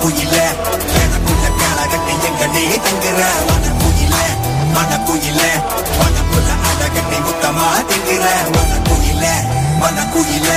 குயில எனக்குள்ள காலகட்டி எங்க நீ தங்குற மன குயில மனக்குள்ள அழகட்டி முத்தமா திங்குற மன குயில மன குயில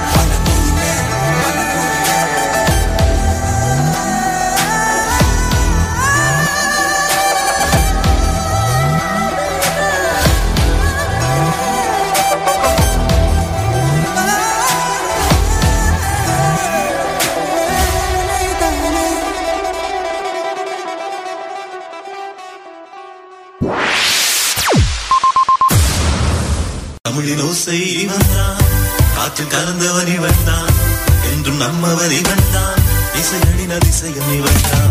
தமிழினோசை வந்தான், காற்று கலந்தவன் இவன்தான், என்றும் நம்மவன் இவன்தான், இசையடின் அதிசயம் இவன்தான்.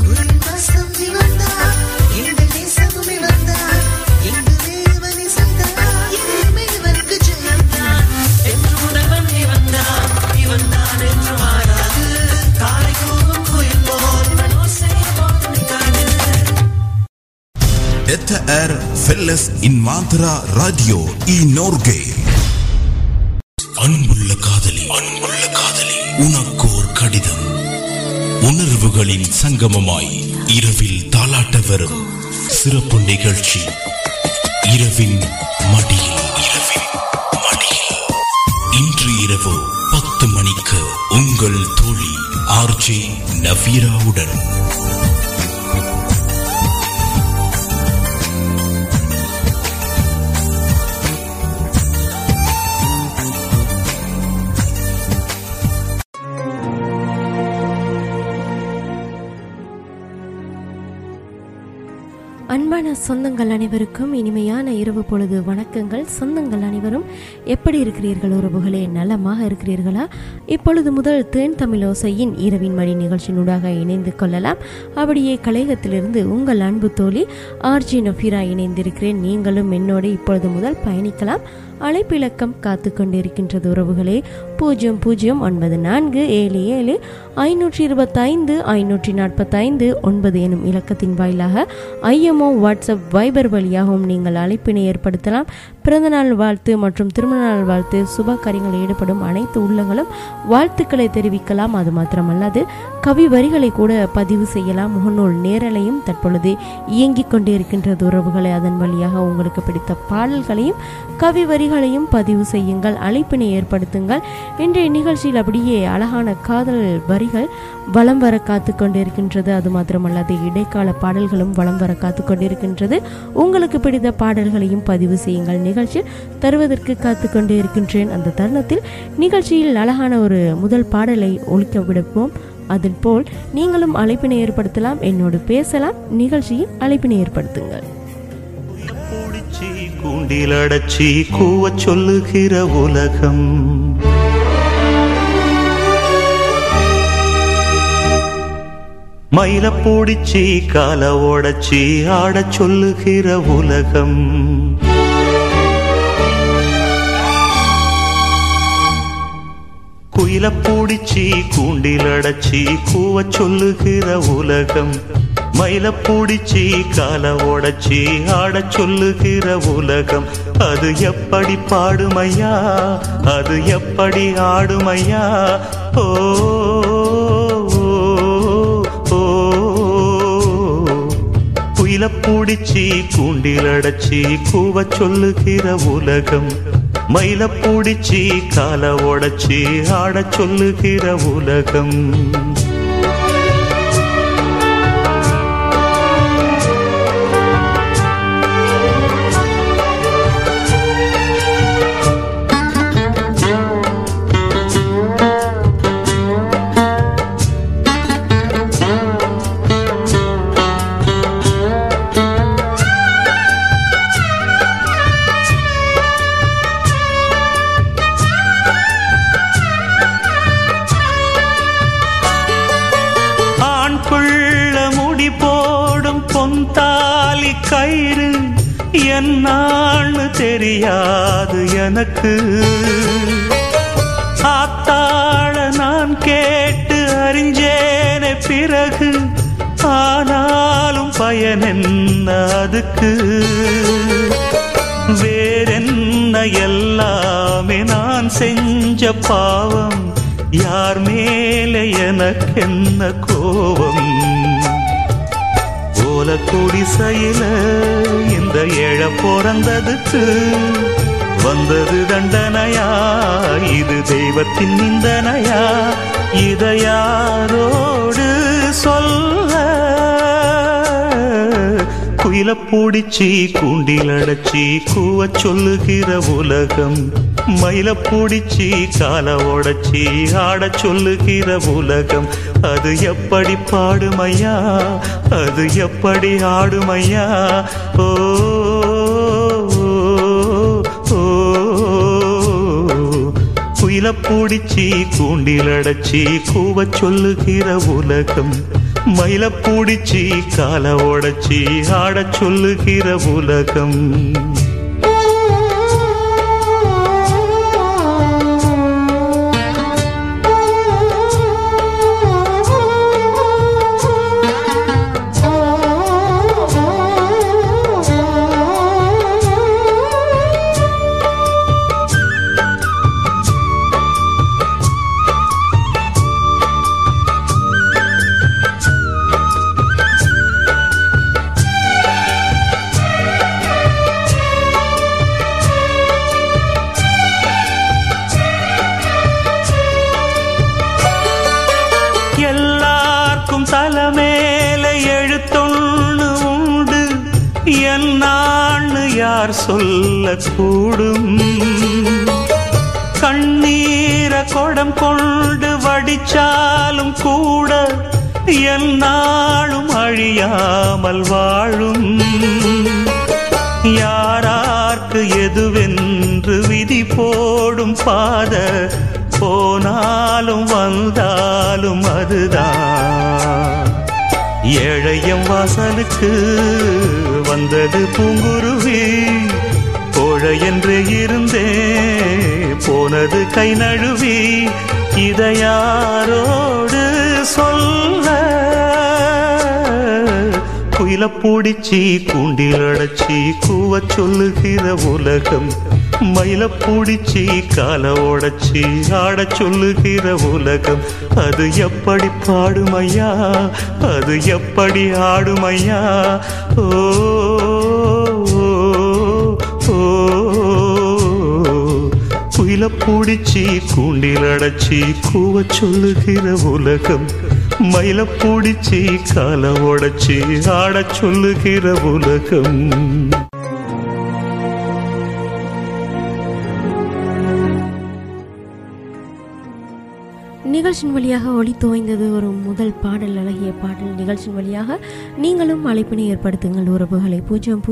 Detta är Felles Invandrara Radio i Norge. அன்புள்ள காதலி, உனக்கோர் கடிதம். உணர்வுகளின் சங்கமமாய் இரவில் தாலாட்ட வரும் சிறப்பு நிகழ்ச்சி இரவின் மடியில். இன்று இரவு 10 மணிக்கு உங்கள் தோழி ஆர்ஜே நவீராவுடன். அன்பான சொந்தங்கள் அனைவருக்கும் இனிமையான இரவு பொழுது வணக்கங்கள். சொந்தங்கள் அனைவரும் எப்படி இருக்கிறீர்கள்? உறவுகளே, நலமாக இருக்கிறீர்களா? இப்பொழுது முதல் தேன் தமிழோசையின் இரவின் மணி நிகழ்ச்சியினூடாக இணைந்து கொள்ளலாம். அப்படியே கலையகத்திலிருந்து உங்கள் அன்பு தோழி ஆர்ஜி நஃபீரா இணைந்திருக்கிறேன். நீங்களும் என்னோடு இப்பொழுது முதல் பயணிக்கலாம். அழைப்பிலக்கம் காத்து கொண்டிருக்கின்றது உறவுகளே. 0094552545 எனும் இலக்கத்தின் வாயிலாக ஐஎம்ஓ வாட்ஸ்அப் வைபர் வழியாகவும் நீங்கள் அழைப்பினை ஏற்படுத்தலாம். பிறந்தநாள் வாழ்த்து மற்றும் திருமண நாள் வாழ்த்து சுப காரியங்களில் ஈடுபடும் அனைத்து உள்ளங்களும் வாழ்த்துக்களை தெரிவிக்கலாம். அது மாத்திரமல்லாது கவி வரிகளை கூட பதிவு செய்யலாம். முகநூல் நேரலையும் தற்பொழுது இயங்கிக் கொண்டிருக்கின்றது உறவுகளை. அதன் வழியாக உங்களுக்கு பிடித்த பாடல்களையும் கவி வரிகளையும் பதிவு செய்யுங்கள், அழைப்பினை ஏற்படுத்துங்கள். இன்றைய நிகழ்ச்சியில் அப்படியே அழகான காதல் வரிகள் வலம் வர காத்து கொண்டிருக்கின்றது. அது மாத்திரமல்லாது இடைக்கால பாடல்களும் வலம் வர காத்து கொண்டிருக்கின்றது. உங்களுக்கு பிடித்த பாடல்களையும் பதிவு செய்யுங்கள். நிகழ்ச்சி தருவதற்கு காத்து கொண்டே இருக்கின்றேன். அந்த தருணத்தில் நிகழ்ச்சியில் அழகான ஒரு முதல் பாடலை ஒலிக்க விடுப்போம். அதன் போல் நீங்களும் அழைப்பினை ஏற்படுத்தலாம், என்னோடு பேசலாம். நிகழ்ச்சியில் அழைப்பினை ஏற்படுத்துங்கள். கூண்டில் அடைச்சி கூவ சொல்லுகிற உலகம், மயில பூடிச்சி கால ஓடச்சி ஆட சொல்லுகிற உலகம், குயில பூடிச்சி கூண்டில் அடைச்சி கூவ சொல்லுகிற உலகம், மயில பூடிச்சி கால ஓடச்சி ஆட சொல்லுகிற உலகம். அது எப்படி பாடுமையா, அது எப்படி ஆடுமையா? ஓ குயில பூடிச்சி கூண்டில் அடைச்சி கூவ சொல்லுகிற உலகம், மயில பூடிச்சி கால ஓடச்சி ஆட சொல்லுகிற உலகம். கயிறு என்னான்னு தெரியாது எனக்கு, ஆத்தாள நான் கேட்டு அறிஞ்சேனே பிறகு, ஆனாலும் பயன் என்ன அதுக்கு? வேறென்ன எல்லாமே நான் செஞ்ச பாவம், யார் யார் மேலே எனக்கென்ன கோபம்? ஓல குடிசையில இந்த ஏழ பிறந்ததுக்கு வந்தது தண்டனையா? இது தெய்வத்தின் நிந்தனையா? இதை யாரோடு சொல்ல? குயில பூடிச்சி கூண்டில் அடைச்சி கூவ சொல்லுகிற உலகம், மயில பூடிச்சி கால உடைச்சி ஆட சொல்லுகிற உலகம். அது எப்படி பாடுமையா? அது எப்படி ஆடுமையா? ஓ குயில பூடிச்சி கூண்டில் அடைச்சி கூவ சொல்லுகிற உலகம், மயில பூடிச்சி கால உடைச்சி ஆட சொல்லுகிற உலகம். சொல்லக்கூடும் கண்ணீர கொடம் கொண்டு வடிச்சாலும் கூட என்னாலும் அழியாமல் வாழும். யாரார்க்கு எதுவென்று விதி போடும் பாத போனாலும் வந்தாலும் அதுதான். ஏழையம் வாசலுக்கு வந்தது பூங்குருவி, கோழை என்று இருந்தே போனது கை நழுவி. இதை யாரோடு சொல்ல? குயில பூடிச்சி கூண்டில் அடைச்சி கூவ சொல்லுகிற உலகம், மயில பூடிச்சி கால உடைச்சி ஆட சொல்லுகிற உலகம். அது எப்படி பாடுமையா? அது எப்படி ஆடுமையா? ஓ குயில பூடிச்சி கூண்டில் அடைச்சி கூவ சொல்லுகிற உலகம், மயில பூடிச்சி கால உடைச்சி ஆட சொல்லுகிற உலகம். நிகழ்ச்சியின் வழியாக ஒளி தோய்ந்தது ஒரு முதல் பாடல், அழகிய பாடல். நிகழ்ச்சியின் வழியாக நீங்களும் அழைப்பினை ஏற்படுத்துங்கள் உறவுகளை.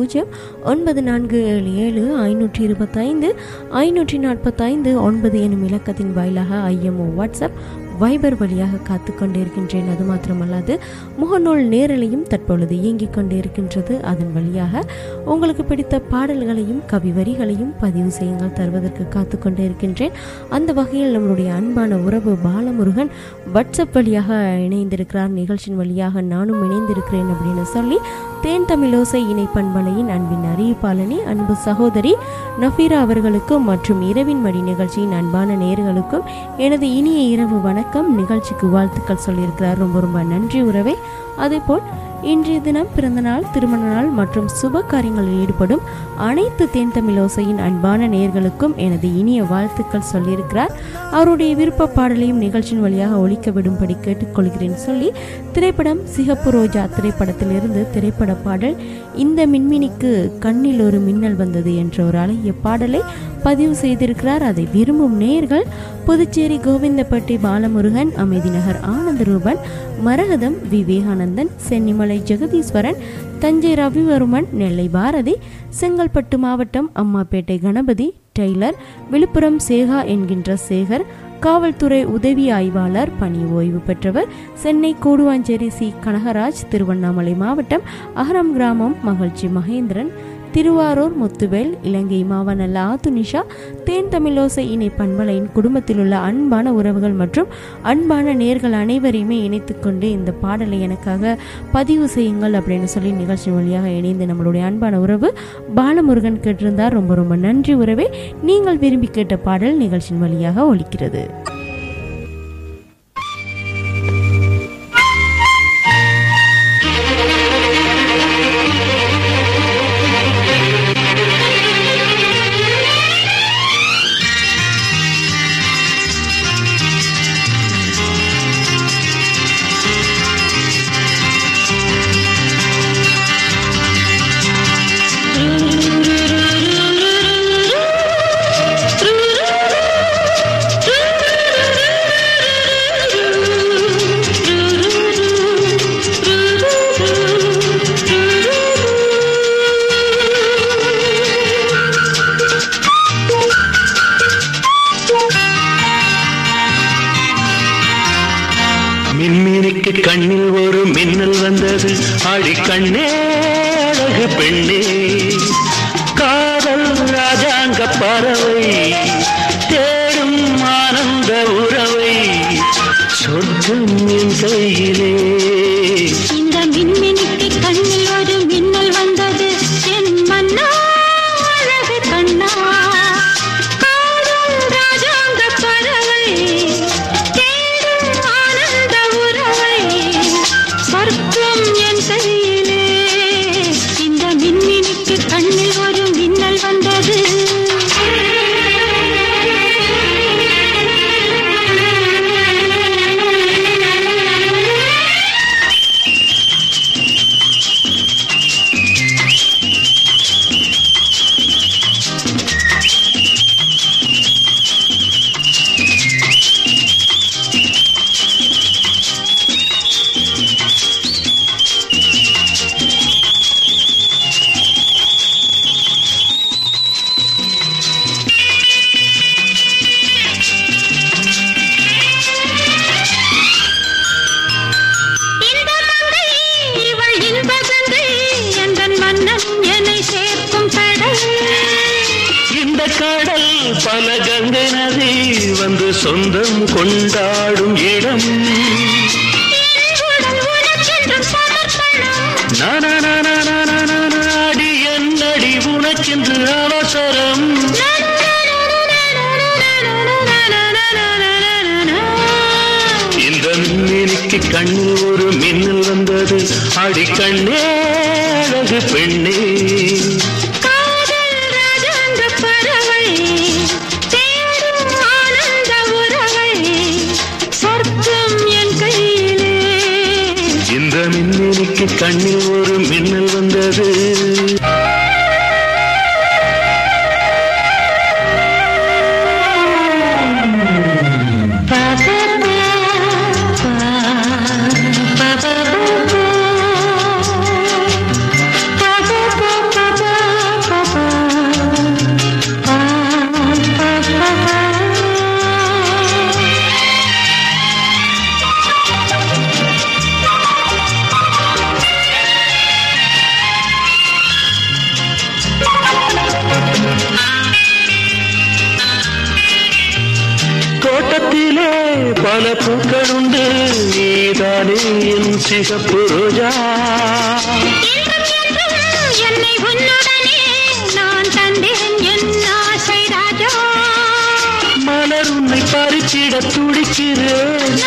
004752545 எனும் இலக்கத்தின் வாயிலாக ஐஎம்ஓ வாட்ஸ்அப் வைபர் வழியாக காத்து கொண்டிருக்கின்றேன். அது மாத்திரமல்லாது முகநூல் நேரலையும் தற்பொழுது இயங்கிக் கொண்டிருக்கின்றது. அதன் வழியாக உங்களுக்கு பிடித்த பாடல்களையும் கவி வரிகளையும் பதிவு செய்யுங்கள் தருவதற்கு காத்து கொண்டிருக்கின்றேன். அந்த வகையில் நம்மளுடைய அன்பான உறவு பாலமுருகன் வாட்ஸ்அப் வழியாக இணைந்திருக்கிறார். நிகழ்ச்சியின் வழியாக நானும் இணைந்திருக்கிறேன் அப்படின்னு சொல்லி தேன் தமிழோசை இணை பண்பலையின் அன்பின் அறிவிப்பாளனி அன்பு சகோதரி நஃபீரா அவர்களுக்கும் மற்றும் இரவின் மடி நிகழ்ச்சியின் அன்பான நேயர்களுக்கும் எனது இனிய இரவு வணக்கம், நிகழ்ச்சிக்கு வாழ்த்துக்கள் சொல்லியிருக்கிறார். ரொம்ப ரொம்ப நன்றி உறவே. அதேபோல் இன்றைய தினம் பிறந்தநாள், திருமண நாள் மற்றும் சுப காரியங்களில் ஈடுபடும் அனைத்து தேன் தமிழோசையின் அன்பான நேயர்களுக்கும் எனது இனிய வாழ்த்துக்கள் சொல்லியிருக்கிறார். அவருடைய விருப்ப பாடலையும் நிகழ்ச்சியின் வழியாக ஒலிக்க விடும்படி கேட்டுக்கொள்கிறேன் சொல்லி திரைப்படம் சிகப்பு ரோஜா திரைப்படத்திலிருந்து திரைப்பட பாடல் இந்த மின்மினிக்கு கண்ணில் ஒரு மின்னல் வந்தது என்ற ஒரு அழகிய பாடலை பதிவு செய்திருக்கிறார். அதை விரும்பும் நேயர்கள் புதுச்சேரி கோவிந்தப்பட்டி பாலமுருகன், அமைதி நகர் ஆனந்தரூபன், மரகதம் விவேகானந்தன், சென்னிமலை ஜெகதீஸ்வரன், தஞ்சை ரவிவர்மன், நெல்லை பாரதி, செங்கல்பட்டு மாவட்டம் அம்மாப்பேட்டை கணபதி, டெய்லர், விழுப்புரம் சேகா என்கின்ற சேகர், காவல்துறை உதவி ஆய்வாளர், பணி ஓய்வு பெற்றவர், சென்னை கூடுவாஞ்சேரி சி கனகராஜ், திருவண்ணாமலை மாவட்டம் அகரம் கிராமம் மகிழ்ச்சி மகேந்திரன், திருவாரூர் முத்துவேல், இலங்கை மாவனல்ல ஆத்துனிஷா, தேன் தமிழோசை இணை பண்பலையின் குடும்பத்தில் உள்ள அன்பான உறவுகள் மற்றும் அன்பான நேர்கள் அனைவரையுமே இணைத்துக்கொண்டு இந்த பாடலை எனக்காக பதிவு செய்யுங்கள் அப்படின்னு சொல்லி நிகழ்ச்சி வழியாக இணைந்து நம்மளுடைய அன்பான உறவு பாலமுருகன் கேட்டிருந்தார். ரொம்ப ரொம்ப நன்றி உறவே. நீங்கள் விரும்பி கேட்ட பாடல் நிகழ்ச்சியின் வழியாக ஒலிக்கிறது. மின்மினிக்கு கண்ணில் ஒரு மின்னல் வந்தது, ஆடி கண்ணே அழகு பெண்ணே, காதல் ராஜாங்க பறவை தேடும் ஆனந்த உறவை, சொர்க்கம் என் கையிலே. இந்த மின்மினிக்கு கண்ணில் ஒரு மின்னல் வந்தது, என் மன்னா அழகு கண்ணா, காதல் ராஜாங்க பறவை தேடும் ஆனந்த உறவை, சொர்க்கம் என் கையிலே. இந்த மின்மினிக்கு கண்ணில் ஒரு மின்னல் வந்தது. பல கங்கை நதி வந்து சொந்தம் கொண்டாடும் இடம், நாடி என்னடி உனக்கென்று அவசரம், இந்த மின்னினிக்கு கண்ணில் ஒரு மின்னல் வந்தது, ஆடி கண்ணே அழகு பெண்ணே, மின்னினிக்கு கண்ணில் ஒரு மின்னல் வந்தது. தோட்டத்திலே பல பூக்கள் உண்டு, நீதானே என் சிகப்பு ரோஜா, என்னை உன்னுடனே நான் தந்தேன் என் ஆசை ராஜா, மலர் உன்னை பறிச்சிட துடிக்கிறேன்,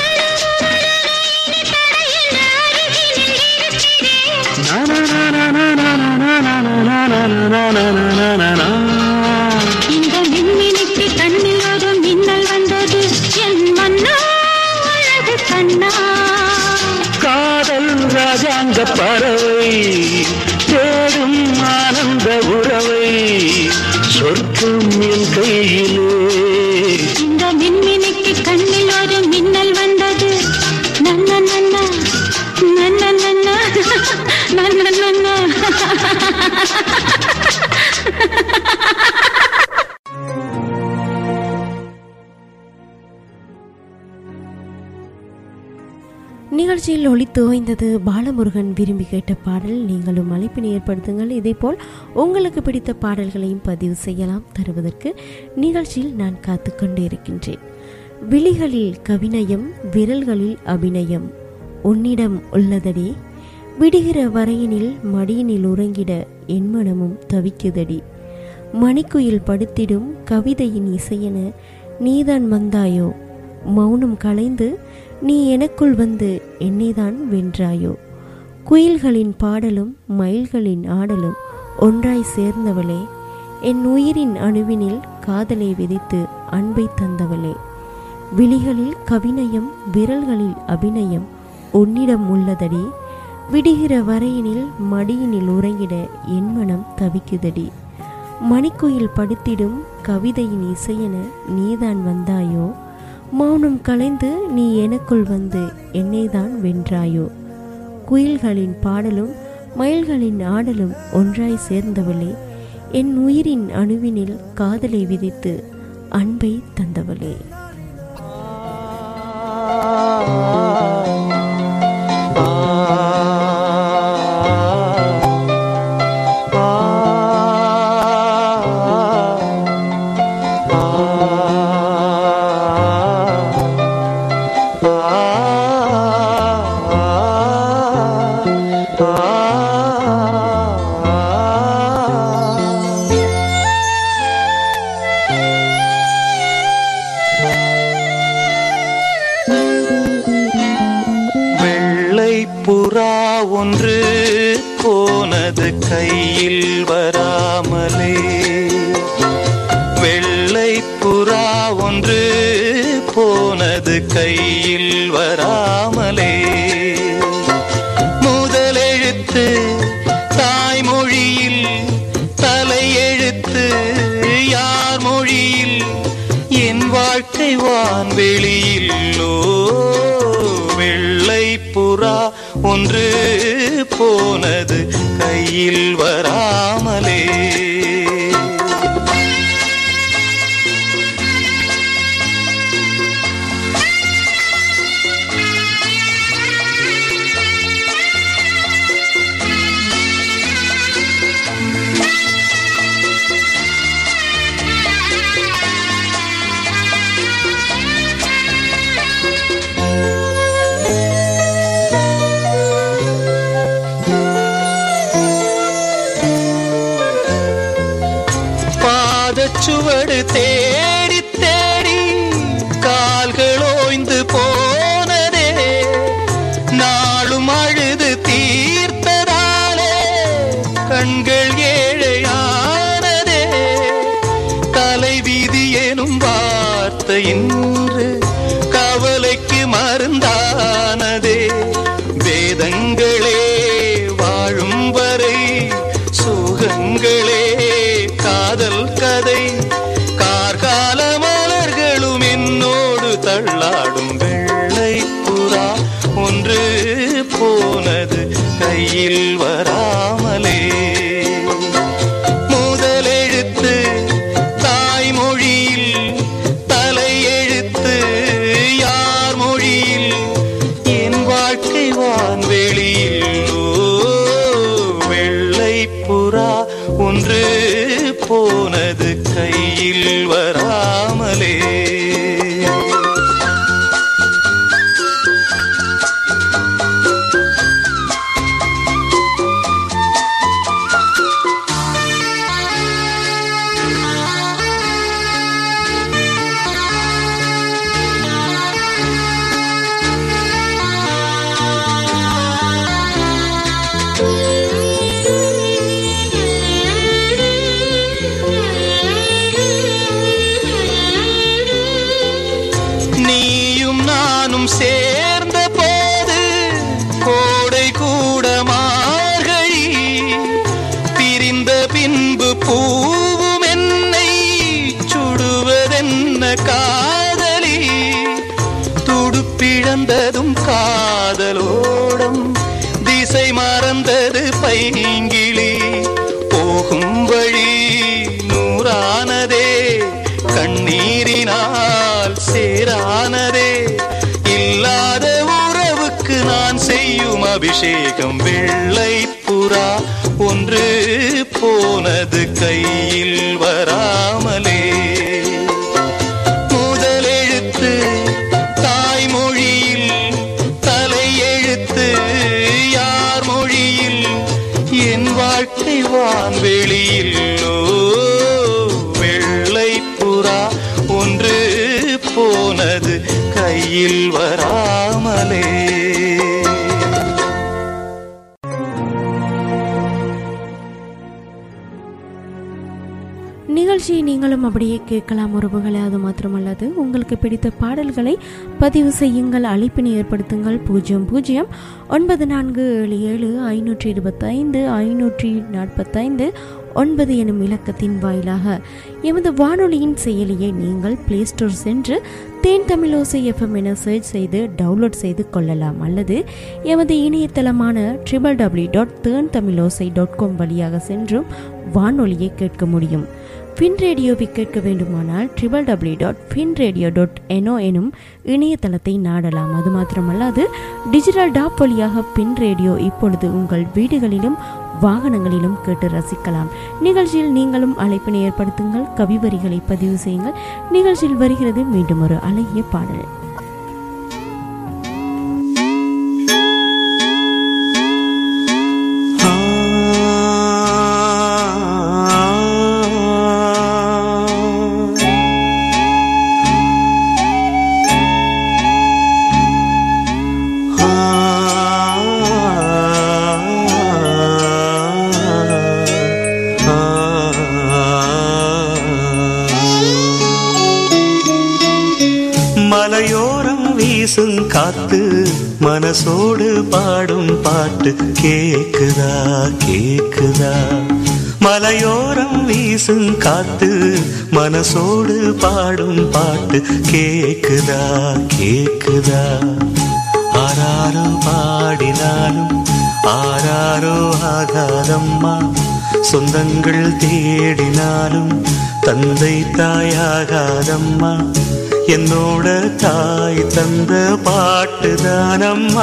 இந்த மின்மினிக்கு கண்ணில் ஒரு மின்னல் வந்தது, என் மன்னா அழகு கண்ணா, காதல் ராஜாங்க பறவை தேடும் ஆனந்த உறவை, சொர்க்கம் என் கையிலே. இந்த மின்மினிக்கு கண்ணில் ஒரு மின்னல் வந்தது, நன்ன நன்ன நன்ன நன்ன நன்ன நன்ன. நிகழ்ச்சியில் ஒலித்து ஓய்ந்தது பாலமுருகன் விரும்பி கேட்ட பாடல். நீங்களும் அழைப்பினை ஏற்படுத்துங்கள். இதேபோல் உங்களுக்கு பிடித்த பாடல்களையும் பதிவு செய்யலாம். தருவதற்கு நிகழ்ச்சியில் நான் காத்து கொண்டே இருக்கின்றேன். விழிகளில் கவிநயம், விரல்களில் அபிநயம் உன்னிடம் உள்ளதடி, விடுகிற வரையினில் மடியினில் உறங்கிட என் மனமும் தவிக்குதடி, மணிக்குயில் படுத்திடும் கவிதையின் இசையென நீதான் வந்தாயோ, மௌனம் கலைந்து நீ எனக்குள் வந்து என்னைதான் வென்றாயோ, குயில்களின் பாடலும் மயில்களின் ஆடலும் ஒன்றாய் சேர்ந்தவளே, என் உயிரின் அணுவினில் காதலை விதித்து அன்பை தந்தவளே, விழிகளில் கவிநயம், விரல்களில் அபிநயம் உன்னிடம் உள்ளதடி, விடுகிற வரையினில் மடியினில் உறங்கிட என் மனம் தவிக்குதடி, மணிக்குயில் படுத்திடும் கவிதையின் இசையென நீதான் வந்தாயோ, மௌனம் கலைந்து நீ எனக்குள் வந்து என்னைதான் வென்றாயோ, குயில்களின் பாடலும் மயில்களின் ஆடலும் ஒன்றாய் சேர்ந்தவளே, என் உயிரின் அணுவினில் காதலை விதித்து அன்பை தந்தவளே. புறா ஒன்று போனது கையில் வராமலே. வெள்ளை புறா ஒன்று போனது கையில் வராமலே. முதலெழுத்து தாய்மொழியில், தலையெழுத்து யார் மொழியில்? என் வாழ்க்கை வான்வெளியில்லோ. வெள்ளை புறா ஒன்று போனது கையில் வராமலே. சுவடு தேடி தேடி கால்கள் ஓய்ந்து போனதே. நாளும் அழுது தீர்த்ததாலே கண்கள் ஏழையானதே. தலைவிதி எனும் வார்த்தை இன்று கவலைக்கு மருந்தானதே. வேதங்களே வாழும் வரை சுகங்களே காதல் கதை. கார்கால மலர்களும் என்னோடு தள்ளாடும். வெள்ளை புறா ஒன்று போனது கையில் வராமலே. முதலெழுத்து தாய்மொழியில், தலையெழுத்து யார் மொழியில்? என் வாழ்க்கை வான்வெளியில்லோ. வெள்ளை புறா ஒன்று போனது கையில் வராமலே. சேர்ந்த போது கோடை கூட மார்கழி. பிரிந்த பின்பு பூவும் என்னை சுடுவதென்ன காதலி. துடுப்பிழந்ததும் காதலோடம், திசை மறந்தது பைங்கிளி. போகும் வழி நூறானதே, கண்ணீரினால் சேரானதே. இல்லாத உறவுக்கு நான் செய்யும் அபிஷேகம். வெள்ளை புறா ஒன்று போனது கையில் வராமலே. முதலெழுத்து தாய்மொழியில், தலையெழுத்து யார் மொழியில்? என் வாழ்க்கை வான்வெளியில்லோ. வெள்ளை புறா ஒன்று போனது கையில் வராமலே. நிகழ்ச்சியை நீங்களும் அப்படியே கேட்கலாம் உறவுகளை. அது மாத்திரமல்லது, உங்களுக்கு பிடித்த பாடல்களை பதிவு செய்யுங்கள். அழைப்பினை ஏற்படுத்துங்கள். 009477 எனும் இலக்கத்தின் வாயிலாக எமது வானொலியின் செயலியை நீங்கள் பிளே ஸ்டோர் சென்று தேன் தமிழோசை FM என சர்ச் செய்து டவுன்லோட் செய்து கொள்ளலாம். அல்லது எமது இணையதளமான www.tentamilosa.com வழியாக சென்றும் வானொலியை கேட்க முடியும். ஃபின் ரேடியோவை கேட்க வேண்டுமானால் www.finradio.no எனும் இணையதளத்தை நாடலாம். அது மாத்திரமல்லாது டிஜிட்டல் டாப் வழியாக பின் ரேடியோ இப்பொழுது உங்கள் வீடுகளிலும் வாகனங்களிலும் கேட்டு ரசிக்கலாம். நிகழ்ச்சியில் நீங்களும் அழைப்பினை ஏற்படுத்துங்கள். கவிவரிகளை பதிவு செய்யுங்கள். நிகழ்ச்சியில் வருகிறது மீண்டும் ஒரு அழகிய பாடல். வீசும் காத்து மனசோடு பாடும் பாட்டு கேக்குதா கேக்குதா. மலையோரம் வீசும் காத்து மனசோடு பாடும் பாட்டு கேக்குதா கேக்குதா. ஆராரோ பாடினாலும் ஆராரோ ஆகாதம்மா, சொந்தங்கள் தேடினாலும் தந்தை தாயாகாதம்மா. என்னோட தாய் தந்த பாட்டுதானம்மா.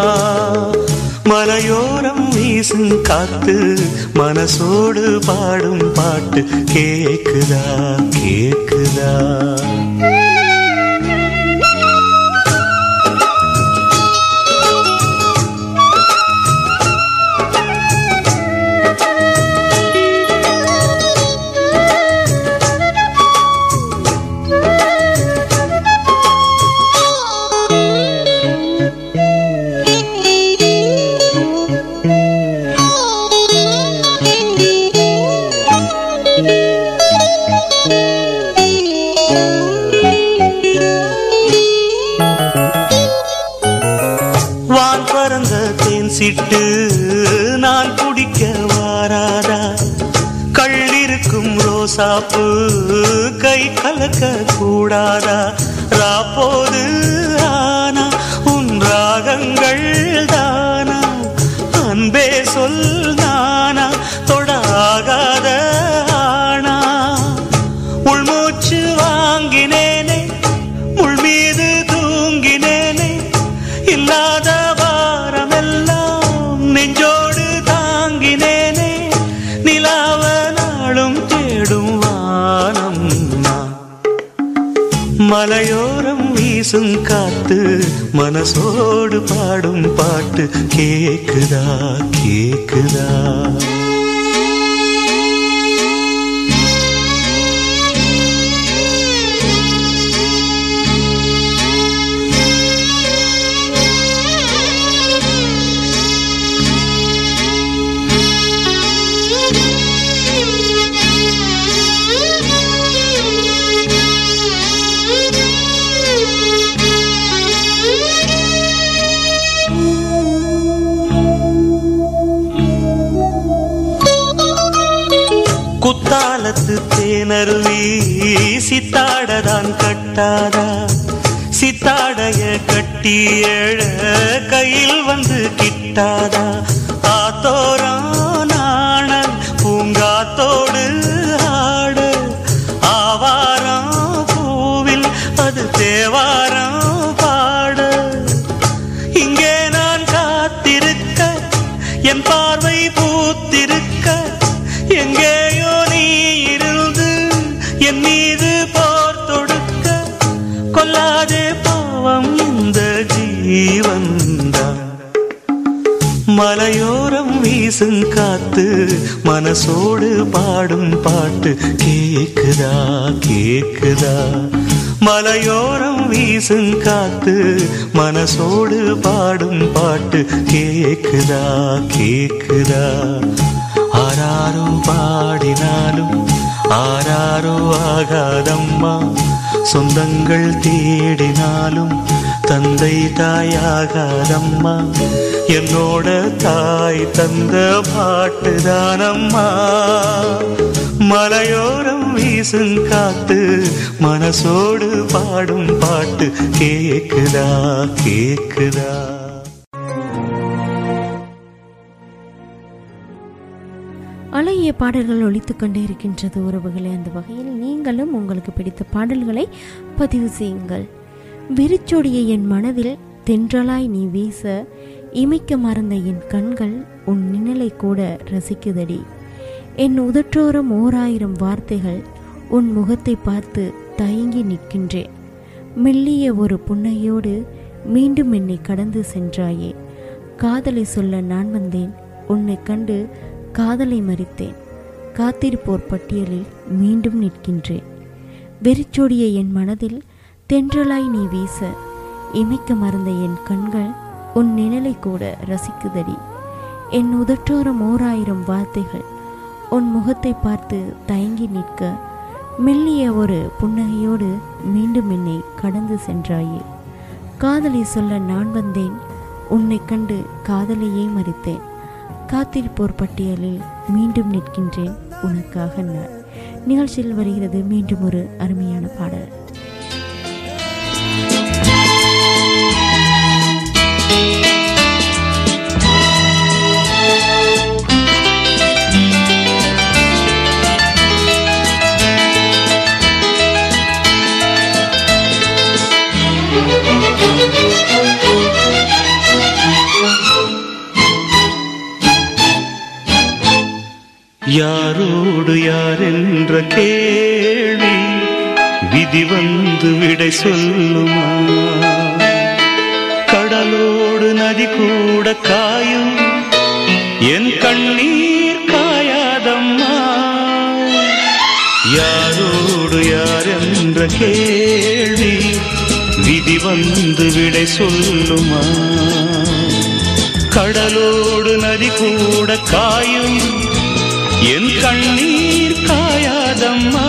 மலையோரம் வீசும் காத்து மனசோடு பாடும் பாட்டு கேக்குதா கேக்குதா. சிட்டு நான் குடிக்க வாராதா, கள்ளிருக்கும் ரோசாப்பு கை கலக்க கூடாதா. ராப்போது ஆனா உன் ராகங்கள் தானா, அன்பே சொல் நானா தொடாகாத ஆனா. உள்மூச்சு வாங்கினேனே முள் மீது தூங்கினேனே, இல்லாத நெஞ்சோடு தாங்கினேனே. நிலாவ நாளும் தேடும் வானம் நான். மலையோரம் வீசும் காத்து மனசோடு பாடும் பாட்டு கேக்குதா கேக்குதா. குத்தாலத்து தேனருவி சித்தாடதான் கட்டாதா, சித்தாடைய கட்டி எழ கையில் வந்து கிட்டாதா. ஆத்தோரம் நாணல் பூங்காத்தோடு ஆட, ஆவாரம் பூவில் அது தேவாரம் பாட. இங்கே நான் காத்திருக்க என் பார்வை பூத்திருக்க, எங்கேயோ நீ இருந்து என் மீது போர் தொடுக்க. கொல்லாதே பாவம் இந்த ஜீவன்தான். மலையோரம் வீசும் காத்து மனசோடு பாடும் பாட்டு கேக்குதா கேக்குதா. மலையோரம் வீசும் காத்து மனசோடு பாடும் பாட்டு கேக்குதா கேக்குதா. ஆராரோ பாடினாலும் ஆராரோ ஆகாதம்மா, சொந்தங்கள் தேடினாலும் தந்தை தாயாகாதம்மா. என்னோட தாய் தந்த பாட்டுதானம்மா. மலையோரம் வீசும் காத்து மனசோடு பாடும் பாட்டு கேக்குதா கேக்குதா. அழகிய பாடல்கள் ஒலித்துக் கொண்டே இருக்கின்றது உறவுகளே. அந்த வகையில் நீங்களும் உங்களுக்கு பிடித்த பாடல்களை பதிவு செய்யுங்கள். வெறிச்சோடிய என் மனதில் தென்றலாய் நீ வீச, இமைக்க மறந்த என் கண்கள் உன் நிழலை கூட ரசிக்குதடி. என் உதற்றோரம் 1000 வார்த்தைகள் உன் முகத்தை பார்த்து தயங்கி நிற்கின்றேன். மெல்லிய ஒரு புன்னையோடு மீண்டும் என்னை கடந்து சென்றாயே. காதலை சொல்ல நான் வந்தேன், உன்னை கண்டு காதலை மறித்தேன். காத்திருப்போர் பட்டியலில் மீண்டும் நிற்கின்றேன். வெறிச்சோடிய என் மனதில் தென்றலாய் நீ வீச, இமைக்க மறந்த என் கண்கள் உன் நிழலை கூட ரசிக்குதடி. என் உதற்றோரம் 1000 வார்த்தைகள் உன் முகத்தை பார்த்து தயங்கி நிற்க, மெல்லிய ஒரு புன்னகையோடு மீண்டும் என்னை கடந்து சென்றாயே. காதலை சொல்ல நான் வந்தேன், உன்னை கண்டு காதலையே மறித்தேன். காத்திருப்போர் பட்டியலில் மீண்டும் நிற்கின்றேன் உனக்காக நான். நிகழ்ச்சியில் வருகிறது மீண்டும் ஒரு அருமையான பாடல். யாரோடு யார் என்ற கேள்வி விதி வந்து விடை சொல்லுமா? கடலோடு நதி கூட காயும் என் கண்ணீர் காயாதம்மா. யாரோடு யார் என்ற கேள்வி விதி வந்து விடை சொல்லுமா? கடலோடு நதி கூட காயும் என் கண்ணீர் காயாதம்மா.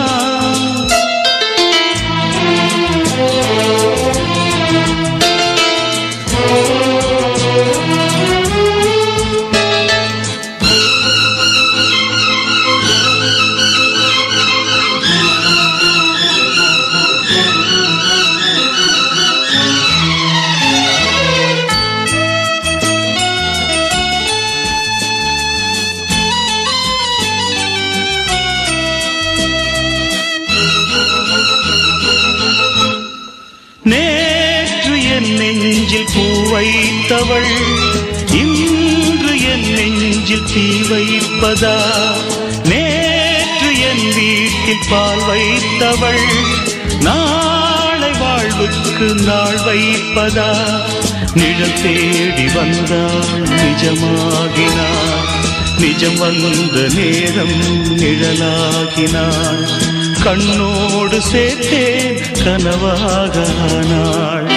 நெஞ்சில் பூ வைத்தவள் இன்று என் நெஞ்சில் தீ வைப்பதா? நேற்று என் வீட்டில் பால் வைத்தவள் நாளை வாழ்வுக்கு நாள் வைப்பதா? நிழல் தேடி வந்தாள் நிஜமாகினாள், நிஜம் வந்த நேரம் நிழலாகினாள். கண்ணோடு சேர்த்தேன் கனவாகானாள்.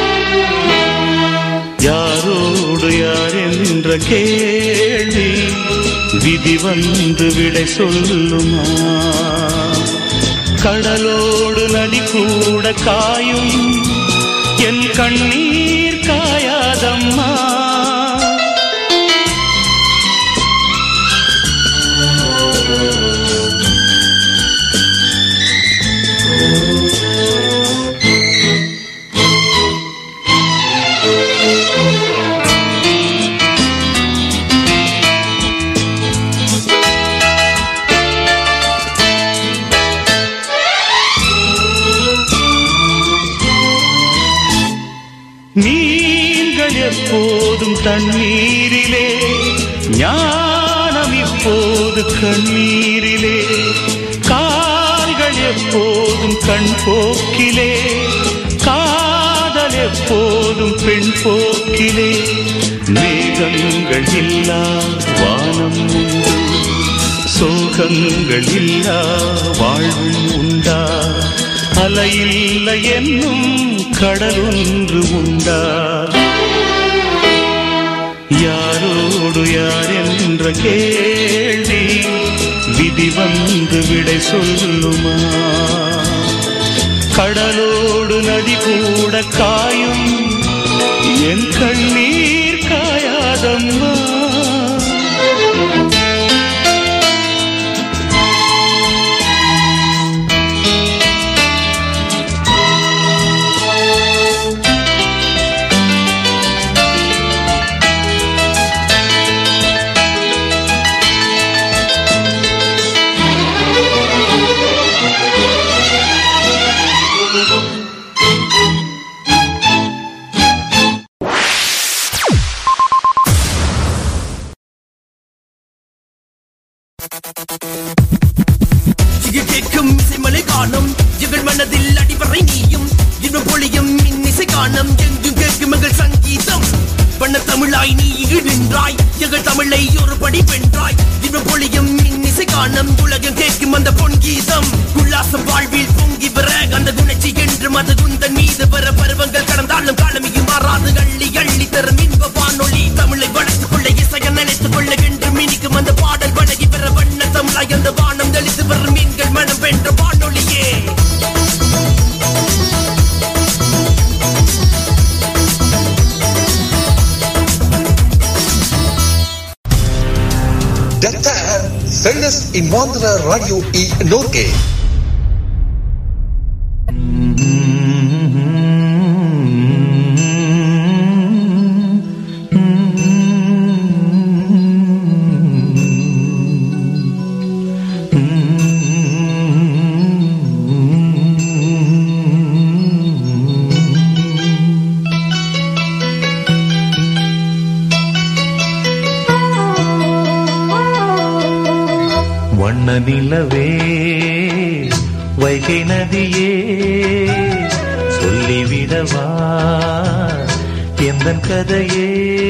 யாரோடு யார் என்ற கேள்வி விதி வந்து விடை சொல்லுமா? கடலோடு நதி கூட காயும் என் கண்ணீர் காயாதம்மா. மீன்கள் எப்போதும் தண்ணீரிலே, ஞானம் இப்போது கண்ணீரிலே. கால்கள் எப்போதும் கண் போக்கிலே, காதல் எப்போதும் பெண் போக்கிலே. மேகங்கள் இல்லா வானம் உண்டு, சோகங்கள் இல்லா வாழ்வும் உண்டா? அலையில்லை என்னும் கடல் ஒன்று உண்டா? யாரோடு யார் என்ற கேள்வி விதி வந்து விடை சொல்லுமா? கடலோடு நதி கூட காயும் என் கண்ணீர் காயாதம்மா. கேட்கும் இசைமலை காணும் எங்கள் மனதில் அடிவரை நீயும் இன்னும் பொழியும் இன்னிசை காணும் எங்கும் கேட்கும் எங்கள் சங்கீதம். பண்ண தமிழாய் நீ நின்றாய் எங்கள் தமிழை ஒரு படி வென்றாய். இன்னும் பொழியும் இன்னிசை காணும் உலகம் கேட்கும் அந்த பொன்கீதம். உல்லாசம் வாழ்வில் பொங்கி பெற அந்த குணச்சி என்று மத குந்தன் மீது பெற பருவங்கள் கடந்தாலும் காலமியும் மாறாது அள்ளி அள்ளி தரும் இன்ப வானொலி. தமிழை வளர்த்துக் கொள்ள இசையை நினைத்துக் கொள்ள என்று மினிக்கும் அந்த பாடல் வழங்கி பெற வண்ண தமிழாய் அந்த வானம் தெளித்து வரும் மீன்கள் மனம் வென்ற வானொலியே. Fearless in Mandra Radio e Norte. நிலவே வைகை நதியே சொல்லிவிடவா எந்தன் கதையே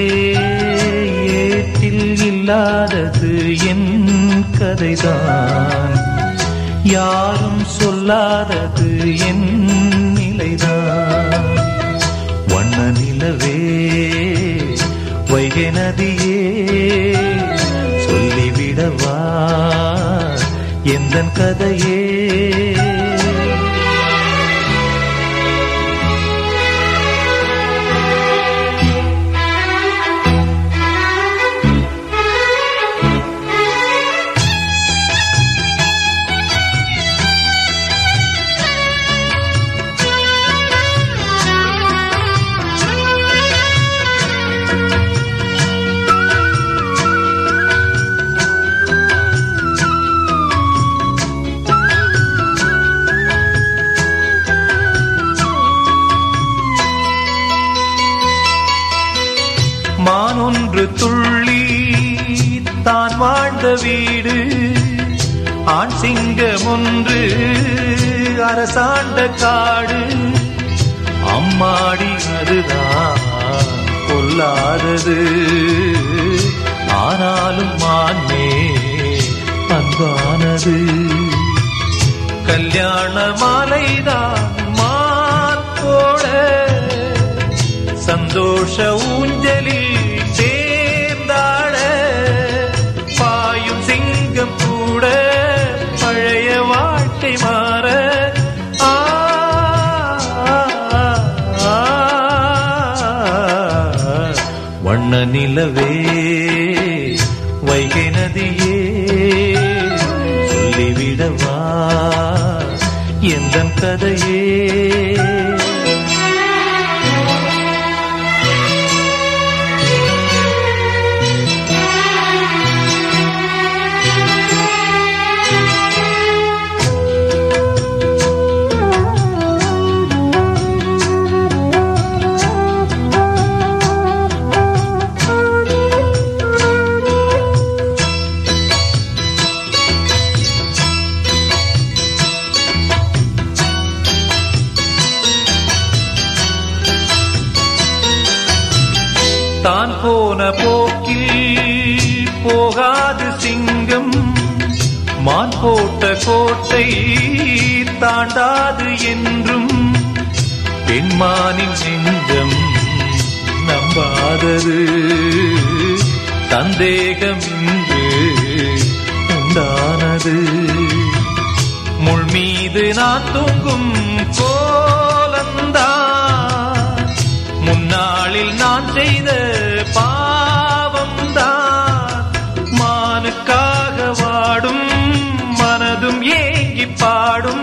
ஏட்டில் இல்லாதது என் கதைதான் யாரும் சொல்லாதது என் நிலைதான் வண்ண நிலவே வைகை நதியே சொல்லிவிடவா எந்தன் கதையே மானொன்று துள்ளி தான் வாழ்ந்த வீடு ஆண் சிங்கம் ஒன்று அரசாண்ட காடு அம்மாடி அதுதான் கொல்லாதது ஆனாலும் மானே அன்பானது கல்யாண மாலைதான் மான் போட சந்தோஷ ஊஞ்சலில் சேர்ந்தாட பாயும் சிங்கம் கூட பழைய வாழ்க்கை மாற வண்ண நிலவே வைகை நதியே சொல்லிவிடவா எந்தன் கதையே தான் போன போக்கில் போகாது சிங்கம் மான் போட்ட கோட்டை தாண்டாது என்றும் பெண்மானின் நெஞ்சம் நம்பாதது சந்தேகம் இன்று உண்டானது முள் மீது நான் தூங்கும் கோலந்தான் முன்னாளில் நான் செய்த பாவம்தான் மானுக்காக வாடும் மனதும் ஏங்கி பாடும்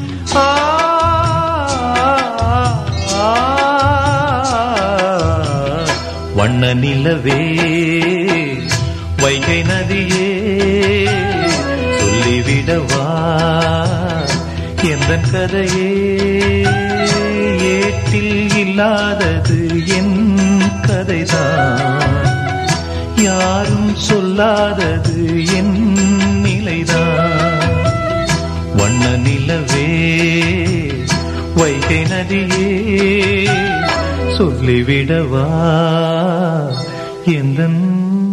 வண்ண நிலவே வைகை நதியே சொல்லிவிடவா எந்தன் கதையே ஏட்டில் இல்லாதது என் கதைதான் யாரும் சொல்லாதது என் நிலைதான் வண்ண நிலவே வைகை நதியே சொல்லிவிடவா எந்தன்